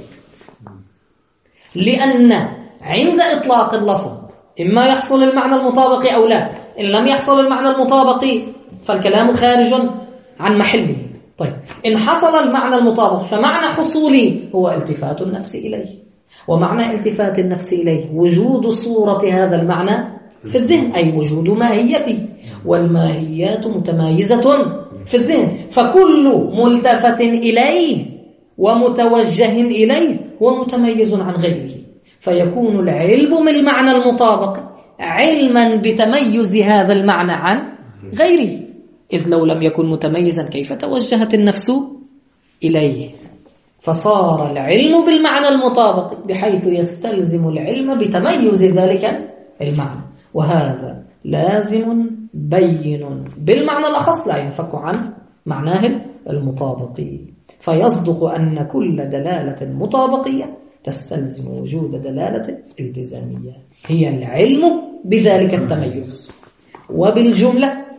لأن عند إطلاق اللفظ إما يحصل المعنى المطابق أو لا. إن لم يحصل المعنى المطابق فالكلام خارج عن محله. طيب، إن حصل المعنى المطابق فمعنى حصوله هو التفات النفس إليه، ومعنى التفات النفس إليه وجود صورة هذا المعنى في الذهن، أي وجود ماهيته، والماهيات متمايزة في الذهن، فكل ملتفت إليه ومتوجه إليه هو متميز عن غيره، فيكون العلم من المعنى المطابق علما بتميز هذا المعنى عن غيره، إذ لو لم يكن متميزا كيف توجهت النفس إليه؟ فصار العلم بالمعنى المطابق بحيث يستلزم العلم بتميز ذلك المعنى، وهذا لازم بين بالمعنى الأخص لا ينفك عن معناه المطابق. فيصدق أن كل دلالة مطابقية تستلزم وجود دلالة التزامية هي العلم بذلك التميز، وبالجملة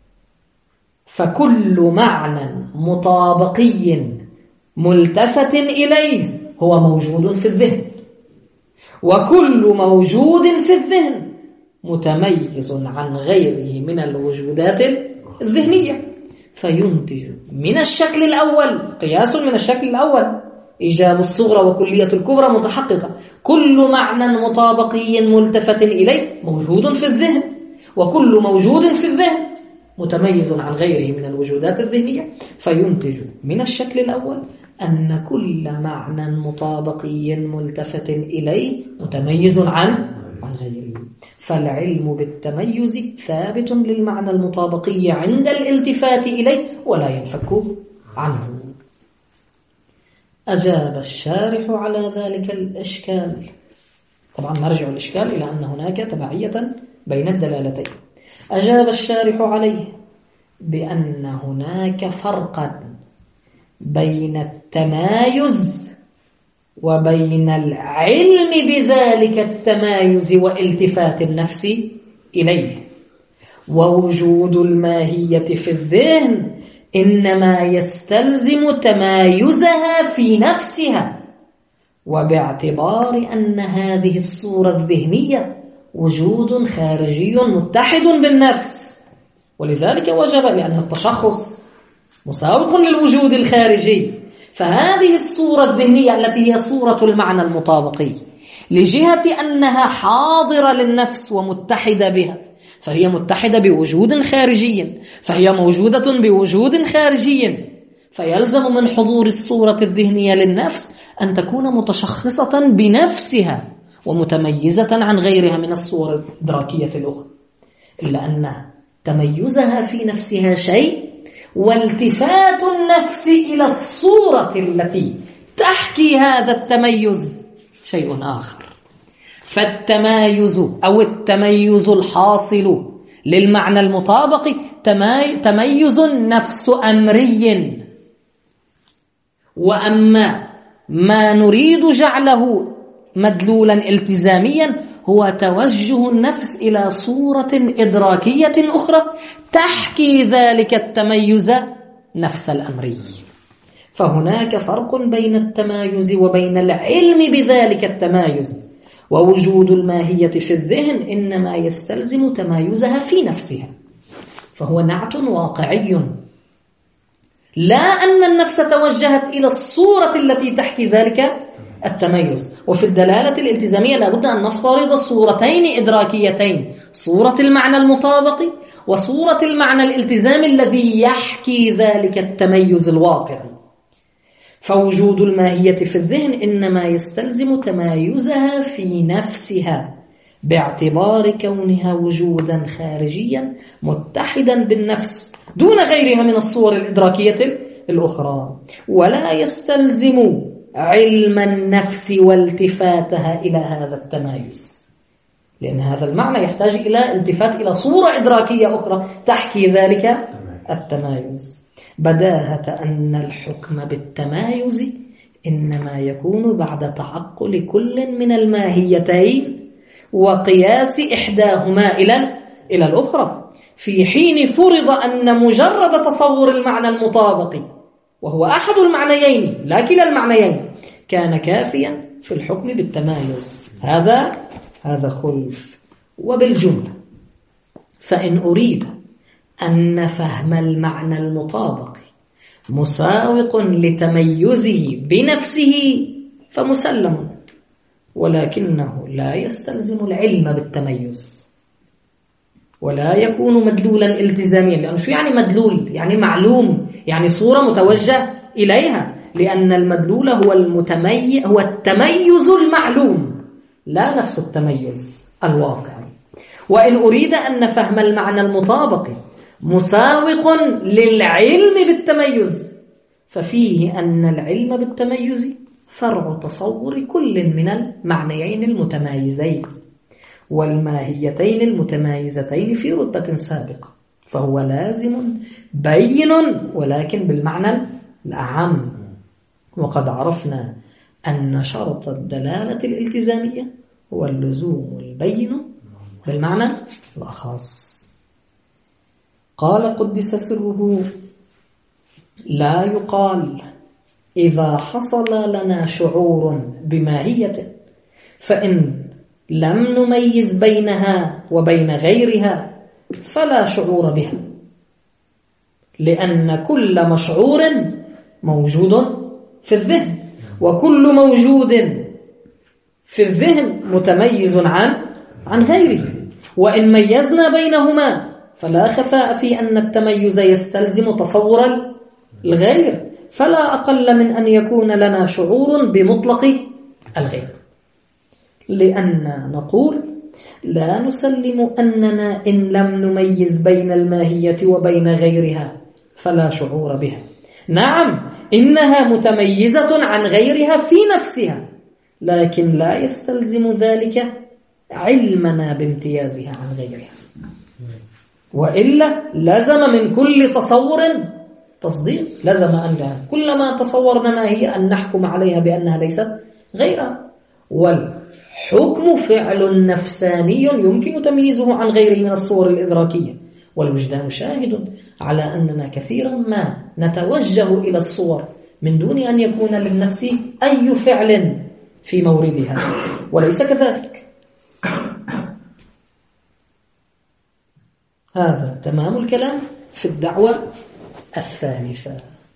فكل معنى مطابقي ملتفت إليه هو موجود في الذهن، وكل موجود في الذهن متميز عن غيره من الوجودات الذهنية، فينتج من الشكل الأول قياس من الشكل الأول إيجاب الصغرى وكلية الكبرى متحققة. كل معنى مطابقي ملتفت إليه موجود في الذهن، وكل موجود في الذهن متميز عن غيره من الوجودات الذهنية، فينتج من الشكل الأول أن كل معنى مطابقي ملتفت إليه متميز عن عن غيره. فالعلم بالتميز ثابت للمعنى المطابقي عند الالتفات إليه ولا ينفك عنه. أجاب الشارح على ذلك الإشكال. طبعا مرجع الإشكال إلى أن هناك تبعية بين الدلالتين. أجاب الشارح عليه بأن هناك فرقا بين التمايز وبين العلم بذلك التمايز والتفات النفس إليه. ووجود الماهية في الذهن إنما يستلزم تمايزها في نفسها، وباعتبار أن هذه الصورة الذهنية وجود خارجي متحد بالنفس، ولذلك وجب لأن التشخص مساوق للوجود الخارجي. فهذه الصورة الذهنية التي هي صورة المعنى المطابقي لجهة أنها حاضرة للنفس ومتحدة بها، فهي متحدة بوجود خارجي، فهي موجودة بوجود خارجي، فيلزم من حضور الصورة الذهنية للنفس أن تكون متشخصة بنفسها ومتميزة عن غيرها من الصور الإدراكية الأخرى، إلا أن تميزها في نفسها شيء، والتفات النفس إلى الصورة التي تحكي هذا التميز شيء آخر. فالتمايز أو التميز الحاصل للمعنى المطابق تميز نفس أمري، وأما ما نريد جعله مدلولا التزاميا هو توجه النفس إلى صورة إدراكية أخرى تحكي ذلك التميز نفس الأمري. فهناك فرق بين التمايز وبين العلم بذلك التمايز. ووجود الماهية في الذهن إنما يستلزم تمايزها في نفسها، فهو نعت واقعي، لا أن النفس توجهت إلى الصورة التي تحكي ذلك التميز. وفي الدلالة الالتزامية لابد أن نفترض صورتين إدراكيتين، صورة المعنى المطابق وصورة المعنى الالتزامي الذي يحكي ذلك التميز الواقعي. فوجود الماهية في الذهن إنما يستلزم تمايزها في نفسها باعتبار كونها وجودا خارجيا متحدا بالنفس دون غيرها من الصور الإدراكية الأخرى، ولا يستلزم علم النفس والتفاتها إلى هذا التمايز، لأن هذا المعنى يحتاج إلى التفات إلى صورة إدراكية أخرى تحكي ذلك التمايز. بداهة أن الحكم بالتمايز إنما يكون بعد تعقل كل من الماهيتين وقياس إحداهما إلى إلى الأخرى، في حين فرض أن مجرد تصور المعنى المطابق وهو أحد المعنيين لا كلا المعنيين كان كافيا في الحكم بالتمايز. هذا هذا خلف. وبالجملة فإن أريد أن فهم المعنى المطابق مساوق لتميزه بنفسه فمسلم، ولكنه لا يستلزم العلم بالتميز ولا يكون مدلولا التزاميا. لأنه شو يعني مدلول؟ يعني معلوم، يعني صورة متوجه إليها، لأن المدلول هو المتميز، هو التميز المعلوم لا نفس التميز الواقعي. وإن أريد أن فهم المعنى المطابق مساوق للعلم بالتميز ففيه أن العلم بالتميز فرع تصور كل من المعنيين المتمايزين والماهيتين المتمايزتين في رتبة سابقة، فهو لازم بين ولكن بالمعنى الأعم. وقد عرفنا أن شرط الدلالة الالتزامية هو اللزوم البين بالمعنى الأخص. قال قدس سره: لا يقال إذا حصل لنا شعور بماهية فإن لم نميز بينها وبين غيرها فلا شعور بها، لأن كل مشعور موجود في الذهن، وكل موجود في الذهن متميز عن عن غيره، وإن ميزنا بينهما فلا خفاء في أن التميز يستلزم تصور الغير، فلا أقل من أن يكون لنا شعور بمطلق الغير، لأن نقول لا نسلم أننا إن لم نميز بين الماهية وبين غيرها فلا شعور بها. نعم، إنها متميزة عن غيرها في نفسها، لكن لا يستلزم ذلك علمنا بامتيازها عن غيرها، وإلا لزم من كل تصور تصديق، لزم أن كلما تصورنا ما هي أن نحكم عليها بأنها ليست غيرها. والحكم فعل نفساني يمكن تمييزه عن غيره من الصور الإدراكية، والوجدان شاهد على أننا كثيرا ما نتوجه إلى الصور من دون أن يكون للنفس أي فعل في موردها، وليس كذلك. هذا تمام الكلام في الدعوة الثالثة.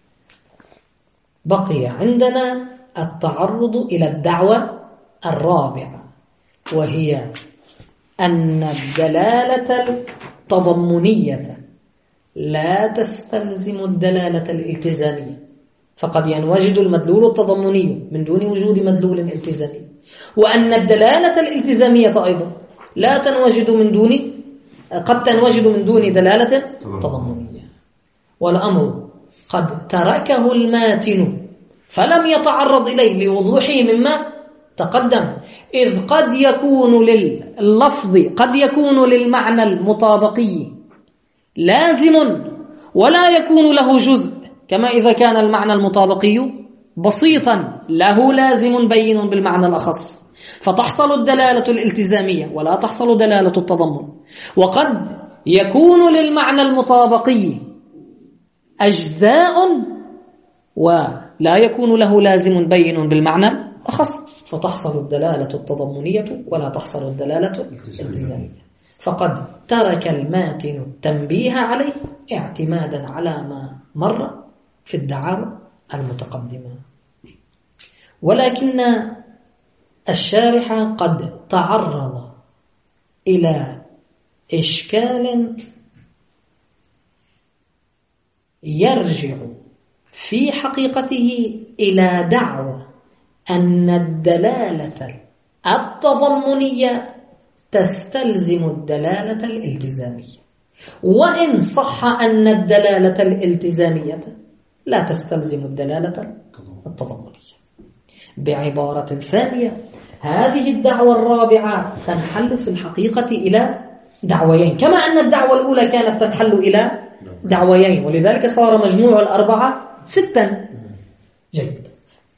بقي عندنا التعرض إلى الدعوة الرابعة، وهي أن الدلالة التضمنية لا تستلزم الدلالة الالتزامية، فقد ينوجد المدلول التضمني من دون وجود مدلول التزامي، وأن الدلالة الالتزامية أيضا لا تنوجد من دون قد تنوجد من دون دلالة تضمنية. والأمر قد تركه الماتن فلم يتعرض إليه لوضوحه مما تقدم، إذ قد يكون لللفظ قد يكون للمعنى المطابقي لازم ولا يكون له جزء، كما إذا كان المعنى المطابقي بسيطا له لازم بين بالمعنى الأخص، فتحصل الدلالة الالتزامية ولا تحصل دلالة التضمن. وقد يكون للمعنى المطابقي أجزاء ولا يكون له لازم بين بالمعنى الأخص، فتحصل الدلالة التضمنية ولا تحصل الدلالة الالتزامية. فقد ترك الماتن التنبيه عليه اعتمادا على ما مر في الدعاوى المتقدمة. ولكن الشارح قد تعرض إلى إشكال يرجع في حقيقته إلى دعوى أن الدلالة التضمنية تستلزم الدلالة الالتزامية، وإن صح أن الدلالة الالتزامية لا تستلزم الدلالة التضمنية. بعبارة ثانية، هذه الدعوة الرابعة تنحل في الحقيقة إلى دعويين، كما أن الدعوة الأولى كانت تنحل إلى دعويين، ولذلك صار مجموع الأربعة ستا. جيد.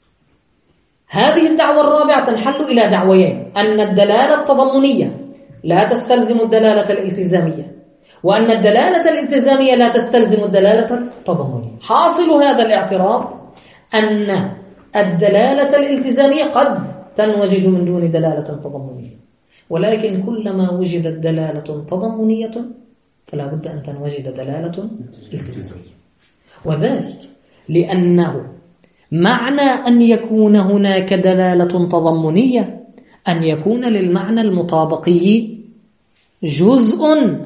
هذه الدعوة الرابعة تنحل إلى دعويين: أن الدلالة التضمنية لا تستلزم الدلالة الالتزامية، وأن الدلالة الالتزامية لا تستلزم الدلالة التضمنية. حاصل هذا الاعتراض أن الدلالة الالتزامية قد تنوجد من دون دلالة تضمنية، ولكن كلما وجدت دلالة تضمنية فلا بد أن تنوجد دلالة التزامية، وذلك لأنه معنى أن يكون هناك دلالة تضمنية أن يكون للمعنى المطابقي جزء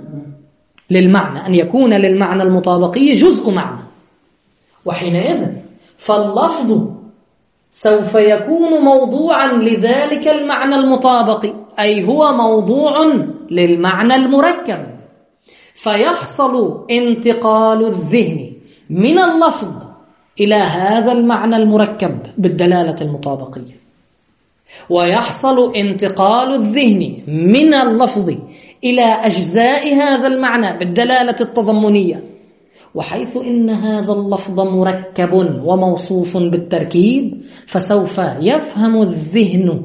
للمعنى، أن يكون للمعنى المطابقي جزء معنى، وحينئذ فاللفظ سوف يكون موضوعا لذلك المعنى المطابق، أي هو موضوع للمعنى المركب، فيحصل انتقال الذهن من اللفظ إلى هذا المعنى المركب بالدلالة المطابقية، ويحصل انتقال الذهن من اللفظ إلى أجزاء هذا المعنى بالدلالة التضمنية. وحيث إن هذا اللفظ مركب وموصوف بالتركيب، فسوف يفهم الذهن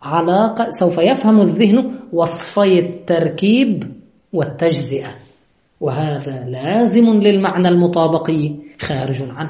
علاقة سوف يفهم الذهن وصفي التركيب والتجزئة، وهذا لازم للمعنى المطابقي خارج عنه.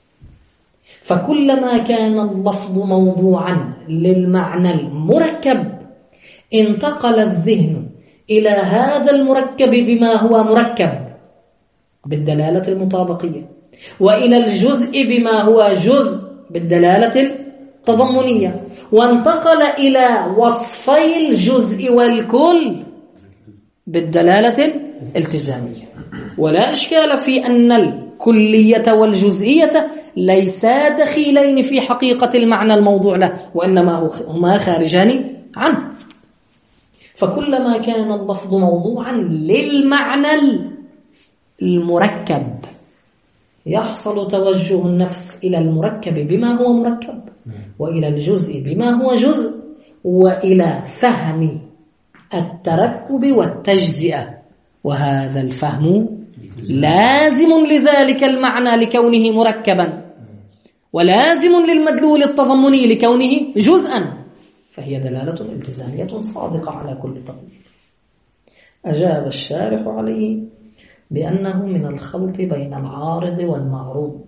فكلما كان اللفظ موضوعا للمعنى المركب انتقل الذهن إلى هذا المركب بما هو مركب بالدلالة المطابقية، وإلى الجزء بما هو جزء بالدلالة التضمنية، وانتقل إلى وصفي الجزء والكل بالدلالة الالتزامية. ولا إشكال في أن الكلية والجزئية ليسا دخيلين في حقيقة المعنى الموضوع له، وإنما هما خارجان عنه. فكلما كان اللفظ موضوعا للمعنى المركب يحصل توجه النفس إلى المركب بما هو مركب، وإلى الجزء بما هو جزء، وإلى فهم التركب والتجزئة، وهذا الفهم لازم لذلك المعنى لكونه مركبا، ولازم للمدلول التضمني لكونه جزءا، فهي دلالة التزامية صادقة على كل تقدير. أجاب الشارح عليه بأنه من الخلط بين العارض والمعروض،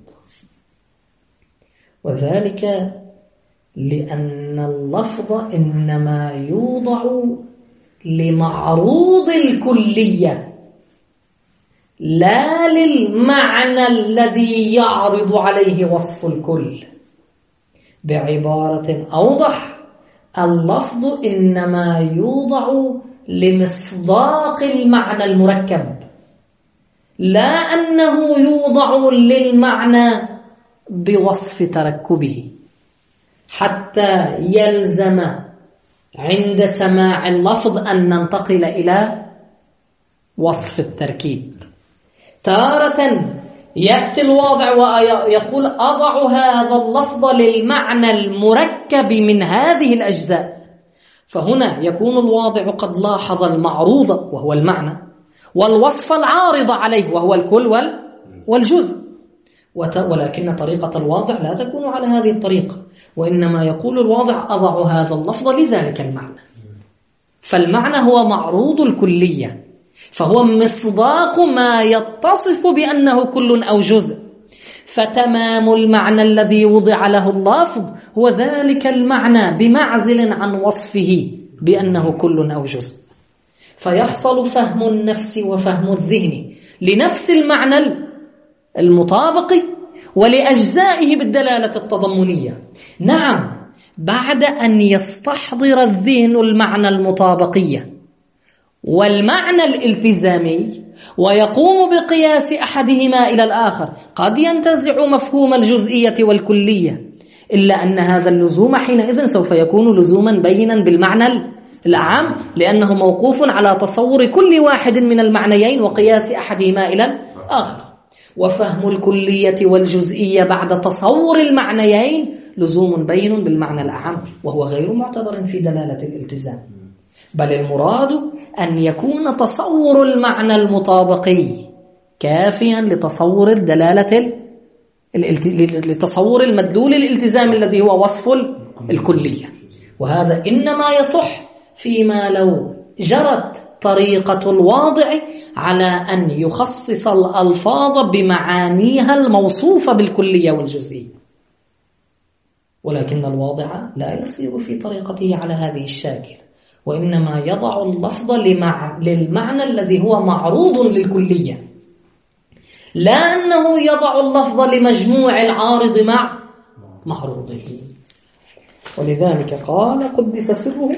وذلك لأن اللفظ إنما يوضع لمعروض الكلية لا للمعنى الذي يعرض عليه وصف الكل. بعبارة أوضح، اللفظ إنما يوضع لمصداق المعنى المركب، لا أنه يوضع للمعنى بوصف تركبه، حتى يلزم عند سماع اللفظ أن ننتقل إلى وصف التركيب. تارة يأتي الواضع ويقول أضع هذا اللفظ للمعنى المركب من هذه الأجزاء، فهنا يكون الواضع قد لاحظ المعروض وهو المعنى، والوصف العارض عليه وهو الكل والجزء، ولكن طريقة الواضع لا تكون على هذه الطريقة، وإنما يقول الواضع أضع هذا اللفظ لذلك المعنى. فالمعنى هو معروض الكلية، فهو مصداق ما يتصف بأنه كل أو جزء، فتمام المعنى الذي وضع له اللفظ هو ذلك المعنى بمعزل عن وصفه بأنه كل أو جزء، فيحصل فهم النفس وفهم الذهن لنفس المعنى المطابق ولأجزائه بالدلالة التضمنية. نعم، بعد أن يستحضر الذهن المعنى المطابقية والمعنى الالتزامي ويقوم بقياس أحدهما إلى الآخر، قد ينتزع مفهوم الجزئية والكلية، إلا أن هذا اللزوم حينئذ سوف يكون لزوما بينا بالمعنى الأعم، لأنه موقوف على تصور كل واحد من المعنيين وقياس أحدهما إلى الآخر. وفهم الكلية والجزئية بعد تصور المعنيين لزوم بين بالمعنى الأعم، وهو غير معتبر في دلالة الالتزام، بل المراد أن يكون تصور المعنى المطابقي كافيا لتصور الدلالة لتصور المدلول الالتزام الذي هو وصف الكلية. وهذا إنما يصح فيما لو جرت طريقة الواضع على أن يخصص الألفاظ بمعانيها الموصوفة بالكلية والجزئية، ولكن الواضع لا يسير في طريقته على هذه الشاكل، وإنما يضع اللفظ لمع... للمعنى الذي هو معروض للكلية، لا أنه يضع اللفظ لمجموع العارض مع معروضه. ولذلك قال قدس سره: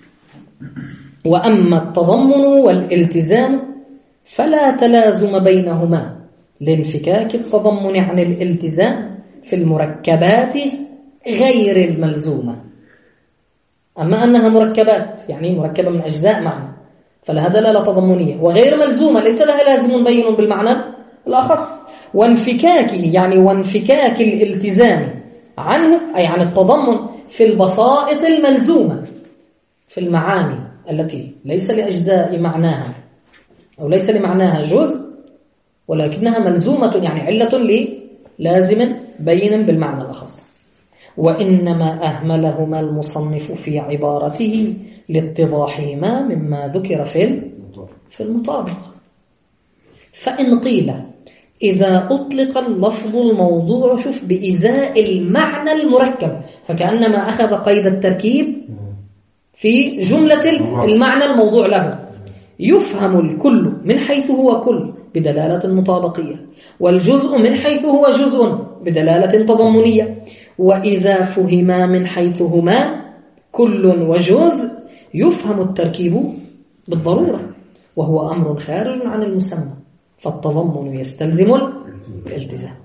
وأما التضمن والالتزام فلا تلازم بينهما لانفكاك التضمن عن الالتزام في المركبات غير الملزومة. أما أنها مركبات يعني مركبة من أجزاء معنى فلها دلالة تضمنية، وغير ملزومة ليس لها لازم بين بالمعنى الأخص. وانفكاكه يعني وانفكاك الالتزام عنه أي عن التضمن في البسائط الملزومة، في المعاني التي ليس لأجزاء معناها أو ليس لمعناها جزء ولكنها ملزومة يعني علة لازم بين بالمعنى الأخص. وإنما أهملهما المصنف في عبارته لاتضاحهما مما ذكر في في المطابق. فإن قيل إذا أطلق اللفظ الموضوع شوف بإزاء المعنى المركب، فكأنما أخذ قيد التركيب في جملة المعنى الموضوع له، يفهم الكل من حيث هو كل بدلالة مطابقية، والجزء من حيث هو جزء بدلالة تضمنية، وإذا فهما من حيث هما كل وجزء يفهم التركيب بالضرورة، وهو أمر خارج عن المسمى، فالتضمن يستلزم الالتزام.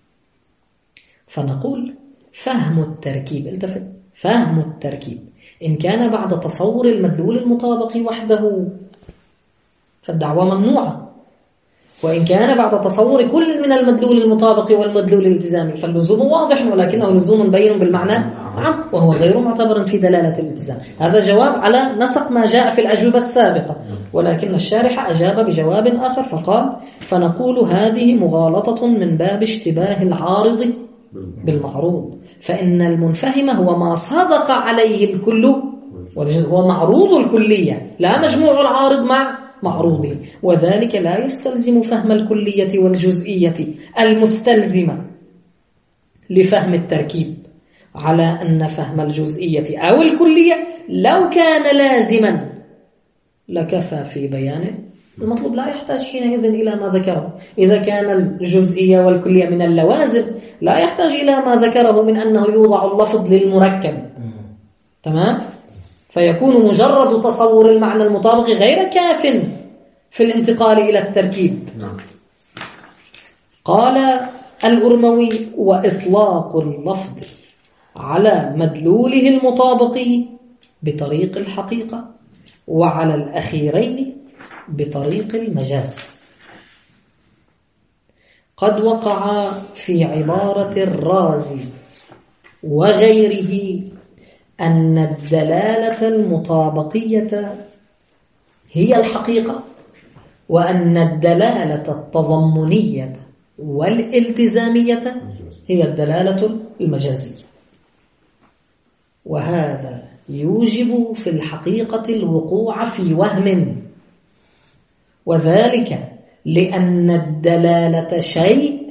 فنقول فهم التركيب، التفت، فهم التركيب إن كان بعد تصور المدلول المطابق وحده فالدعوة ممنوعة، وإن كان بعد تصور كل من المدلول المطابق والمدلول الالتزامي فاللزوم واضح، ولكنه لزوم بين بالمعنى عام، وهو غير معتبر في دلالة الالتزام. هذا جواب على نسق ما جاء في الأجوبة السابقة، ولكن الشارح أجاب بجواب آخر فقال: فنقول هذه مغالطة من باب اشتباه العارض بالمعروض، فإن المنفهم هو ما صادق عليه الكل، هو معروض الكلية لا مجموع العارض مع معروضه، وذلك لا يستلزم فهم الكلية والجزئية المستلزمة لفهم التركيب، على أن فهم الجزئية أو الكلية لو كان لازما لكفى في بيانه المطلوب، لا يحتاج حينئذ إلى ما ذكره. إذا كان الجزئية والكلية من اللوازم لا يحتاج إلى ما ذكره من أنه يوضع اللفظ للمركب، تمام؟ فيكون مجرد تصور المعنى المطابق غير كاف في الانتقال إلى التركيب. قال الأرموي: وإطلاق اللفظ على مدلوله المطابق بطريق الحقيقة، وعلى الأخيرين بطريق المجاز. قد وقع في عبارة الرازي وغيره أن الدلالة المطابقية هي الحقيقة، وأن الدلالة التضمنية والالتزامية هي الدلالة المجازية، وهذا يوجب في الحقيقة الوقوع في وهم، وذلك لأن الدلالة شيء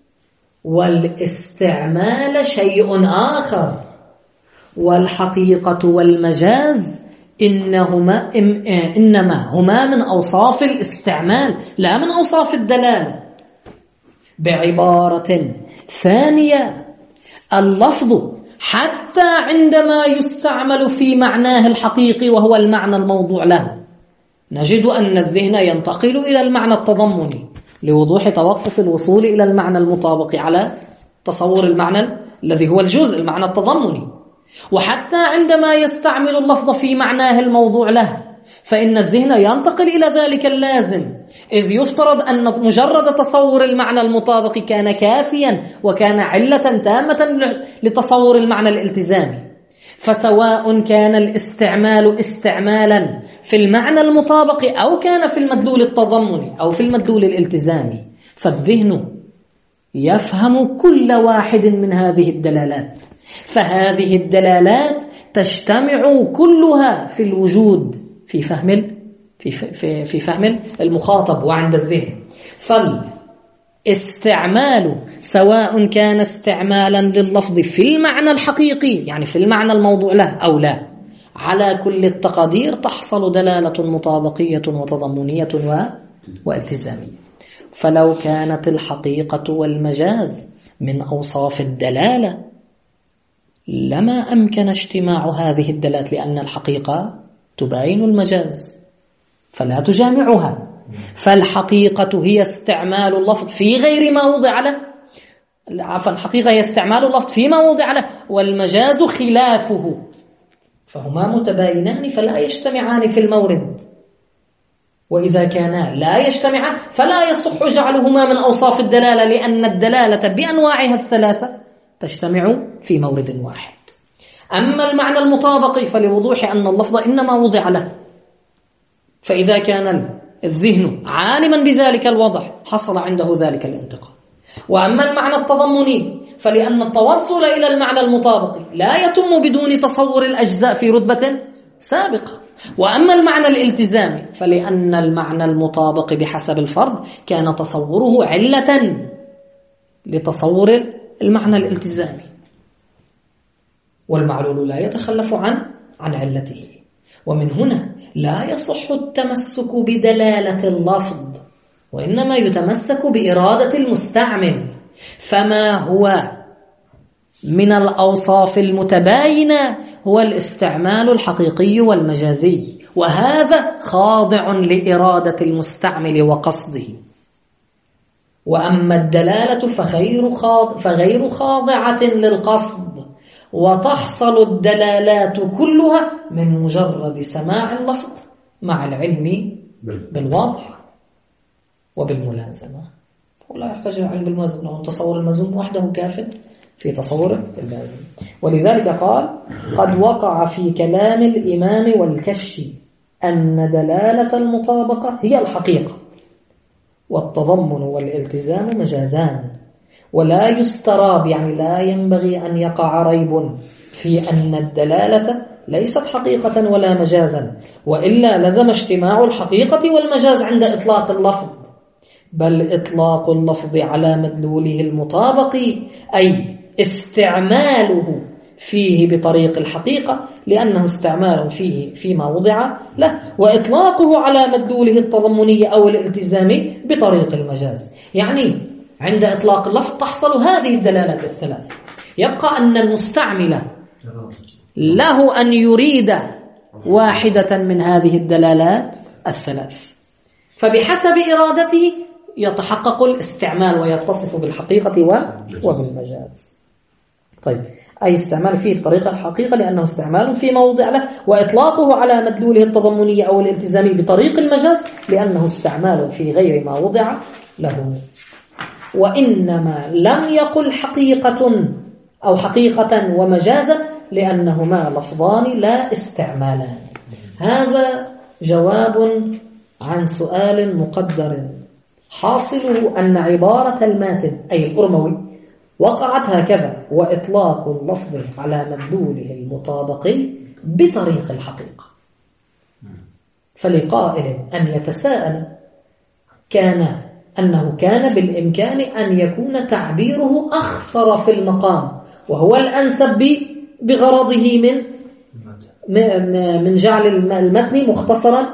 والاستعمال شيء آخر، والحقيقة والمجاز إنهما إنما هما من أوصاف الاستعمال لا من أوصاف الدلالة. بعبارة ثانية، اللفظ حتى عندما يستعمل في معناه الحقيقي وهو المعنى الموضوع له نجد أن الذهن ينتقل إلى المعنى التضمني لوضوح توقف الوصول إلى المعنى المطابق على تصور المعنى الذي هو الجزء، المعنى التضمني. وحتى عندما يستعمل اللفظ في معناه الموضوع له فإن الذهن ينتقل إلى ذلك اللازم، إذ يفترض أن مجرد تصور المعنى المطابق كان كافيا وكان علة تامة لتصور المعنى الالتزامي. فسواء كان الاستعمال استعمالا في المعنى المطابق أو كان في المدلول التضمني أو في المدلول الالتزامي، فالذهن يفهم كل واحد من هذه الدلالات، فهذه الدلالات تجتمع كلها في الوجود في فهم في في في فهم المخاطب وعند الذهن. فالاستعمال سواء كان استعمالا لللفظ في المعنى الحقيقي يعني في المعنى الموضوع له أو لا، على كل التقادير تحصل دلالة مطابقية وتضمنية والتزامية. فلو كانت الحقيقة والمجاز من أوصاف الدلالة لما أمكن اجتماع هذه الدلالات، لأن الحقيقة تباين المجاز فلا تجامعها، فالحقيقة هي استعمال اللفظ في غير ما وضع له، عفوا الحقيقة هي استعمال اللفظ فيما وضع له، والمجاز خلافه، فهما متباينان فلا يجتمعان في المورد. وإذا كانا لا يجتمعان فلا يصح جعلهما من أوصاف الدلالة، لأن الدلالة بأنواعها الثلاثة تجتمع في مورد واحد. أما المعنى المطابق فلوضوح أن اللفظ إنما وضع له، فإذا كان الذهن عالما بذلك الوضع حصل عنده ذلك الانتقال. وأما المعنى التضمني فلأن التوصل إلى المعنى المطابق لا يتم بدون تصور الأجزاء في رتبة سابقة، وأما المعنى الالتزامي فلأن المعنى المطابق بحسب الفرد كان تصوره علة لتصور المعنى الالتزامي، والمعلول لا يتخلف عن عن علته. ومن هنا لا يصح التمسك بدلالة اللفظ، وإنما يتمسك بإرادة المستعمل. فما هو من الأوصاف المتباينة هو الاستعمال الحقيقي والمجازي، وهذا خاضع لإرادة المستعمل وقصده. وأما الدلالة فغير خاض فغير خاضعة للقصد، وتحصل الدلالات كلها من مجرد سماع اللفظ مع العلم بالواضح وبالملازمة. ولا يحتاج العلم بالملازمة، تصور الملزوم وحده كاف في تصور اللازم. ولذلك قال: قد وقع في كلام الإمام والكشي أن دلالة المطابقة هي الحقيقة، والتضمن والالتزام مجازان، ولا يستراب، يعني لا ينبغي أن يقع ريب في أن الدلالة ليست حقيقة ولا مجازا، وإلا لزم اجتماع الحقيقة والمجاز عند إطلاق اللفظ، بل إطلاق اللفظ على مدلوله المطابق أي استعماله فيه بطريق الحقيقة لأنه استعمال فيه فيما وضع له، وإطلاقه على مدلوله التضمني أو الالتزامي بطريق المجاز. يعني عند إطلاق اللفظ تحصل هذه الدلالات الثلاث. يبقى أن المستعمل له أن يريد واحدة من هذه الدلالات الثلاث، فبحسب إرادته يتحقق الاستعمال ويتصف بالحقيقة وبالمجاز. طيب، أي استعمال فيه بطريقة الحقيقة لأنه استعمال في موضع له، وإطلاقه على مدلوله التضمني أو الالتزامي بطريق المجاز لأنه استعمال في غير ما وضع له. وإنما لم يقل حقيقة أو حقيقة ومجازا لأنهما لفظان لا استعمالان. هذا جواب عن سؤال مقدر حاصله أن عبارة الماتن أي الأرموي وقعت هكذا: وإطلاق اللفظ على مدلوله المطابق بطريق الحقيقة. فلقائل أن يتساءل كان أنه كان بالإمكان أن يكون تعبيره أخصر في المقام، وهو الأنسب بغرضه من من جعل المتن مختصرا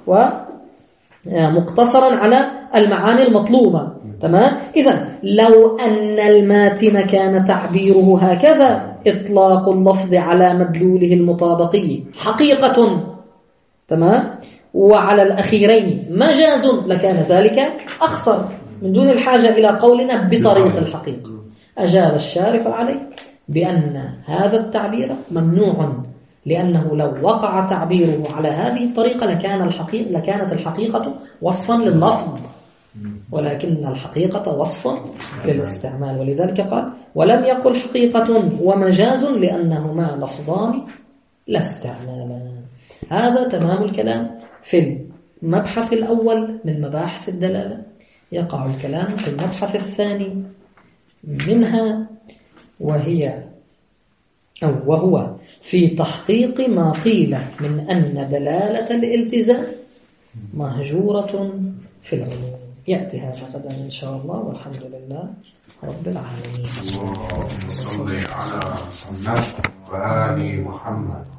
ومقتصرا على المعاني المطلوبة. تمام؟ إذن لو أن الماتن كان تعبيره هكذا: إطلاق اللفظ على مدلوله المطابقي حقيقة، تمام، وعلى الأخيرين مجاز، لكان ذلك أخصر من دون الحاجة إلى قولنا بطريق الحقيقة. أجاب الشارح عليه بأن هذا التعبير ممنوع، لأنه لو وقع تعبيره على هذه الطريقة لكان الحقيقة لكانت الحقيقة وصفا لللفظ، ولكن الحقيقة وصف للاستعمال. ولذلك قال: ولم يقل حقيقة ومجاز لأنهما لفظان لا استعمالان. هذا تمام الكلام في المبحث الأول من مباحث الدلالة. يقع الكلام في المبحث الثاني منها، وهي أو وهو في تحقيق ما قيل من أن دلالة الالتزام مهجورة في العلوم. يأتي هذا غدا إن شاء الله، والحمد لله رب العالمين. اللهم صل على محمد وآل محمد.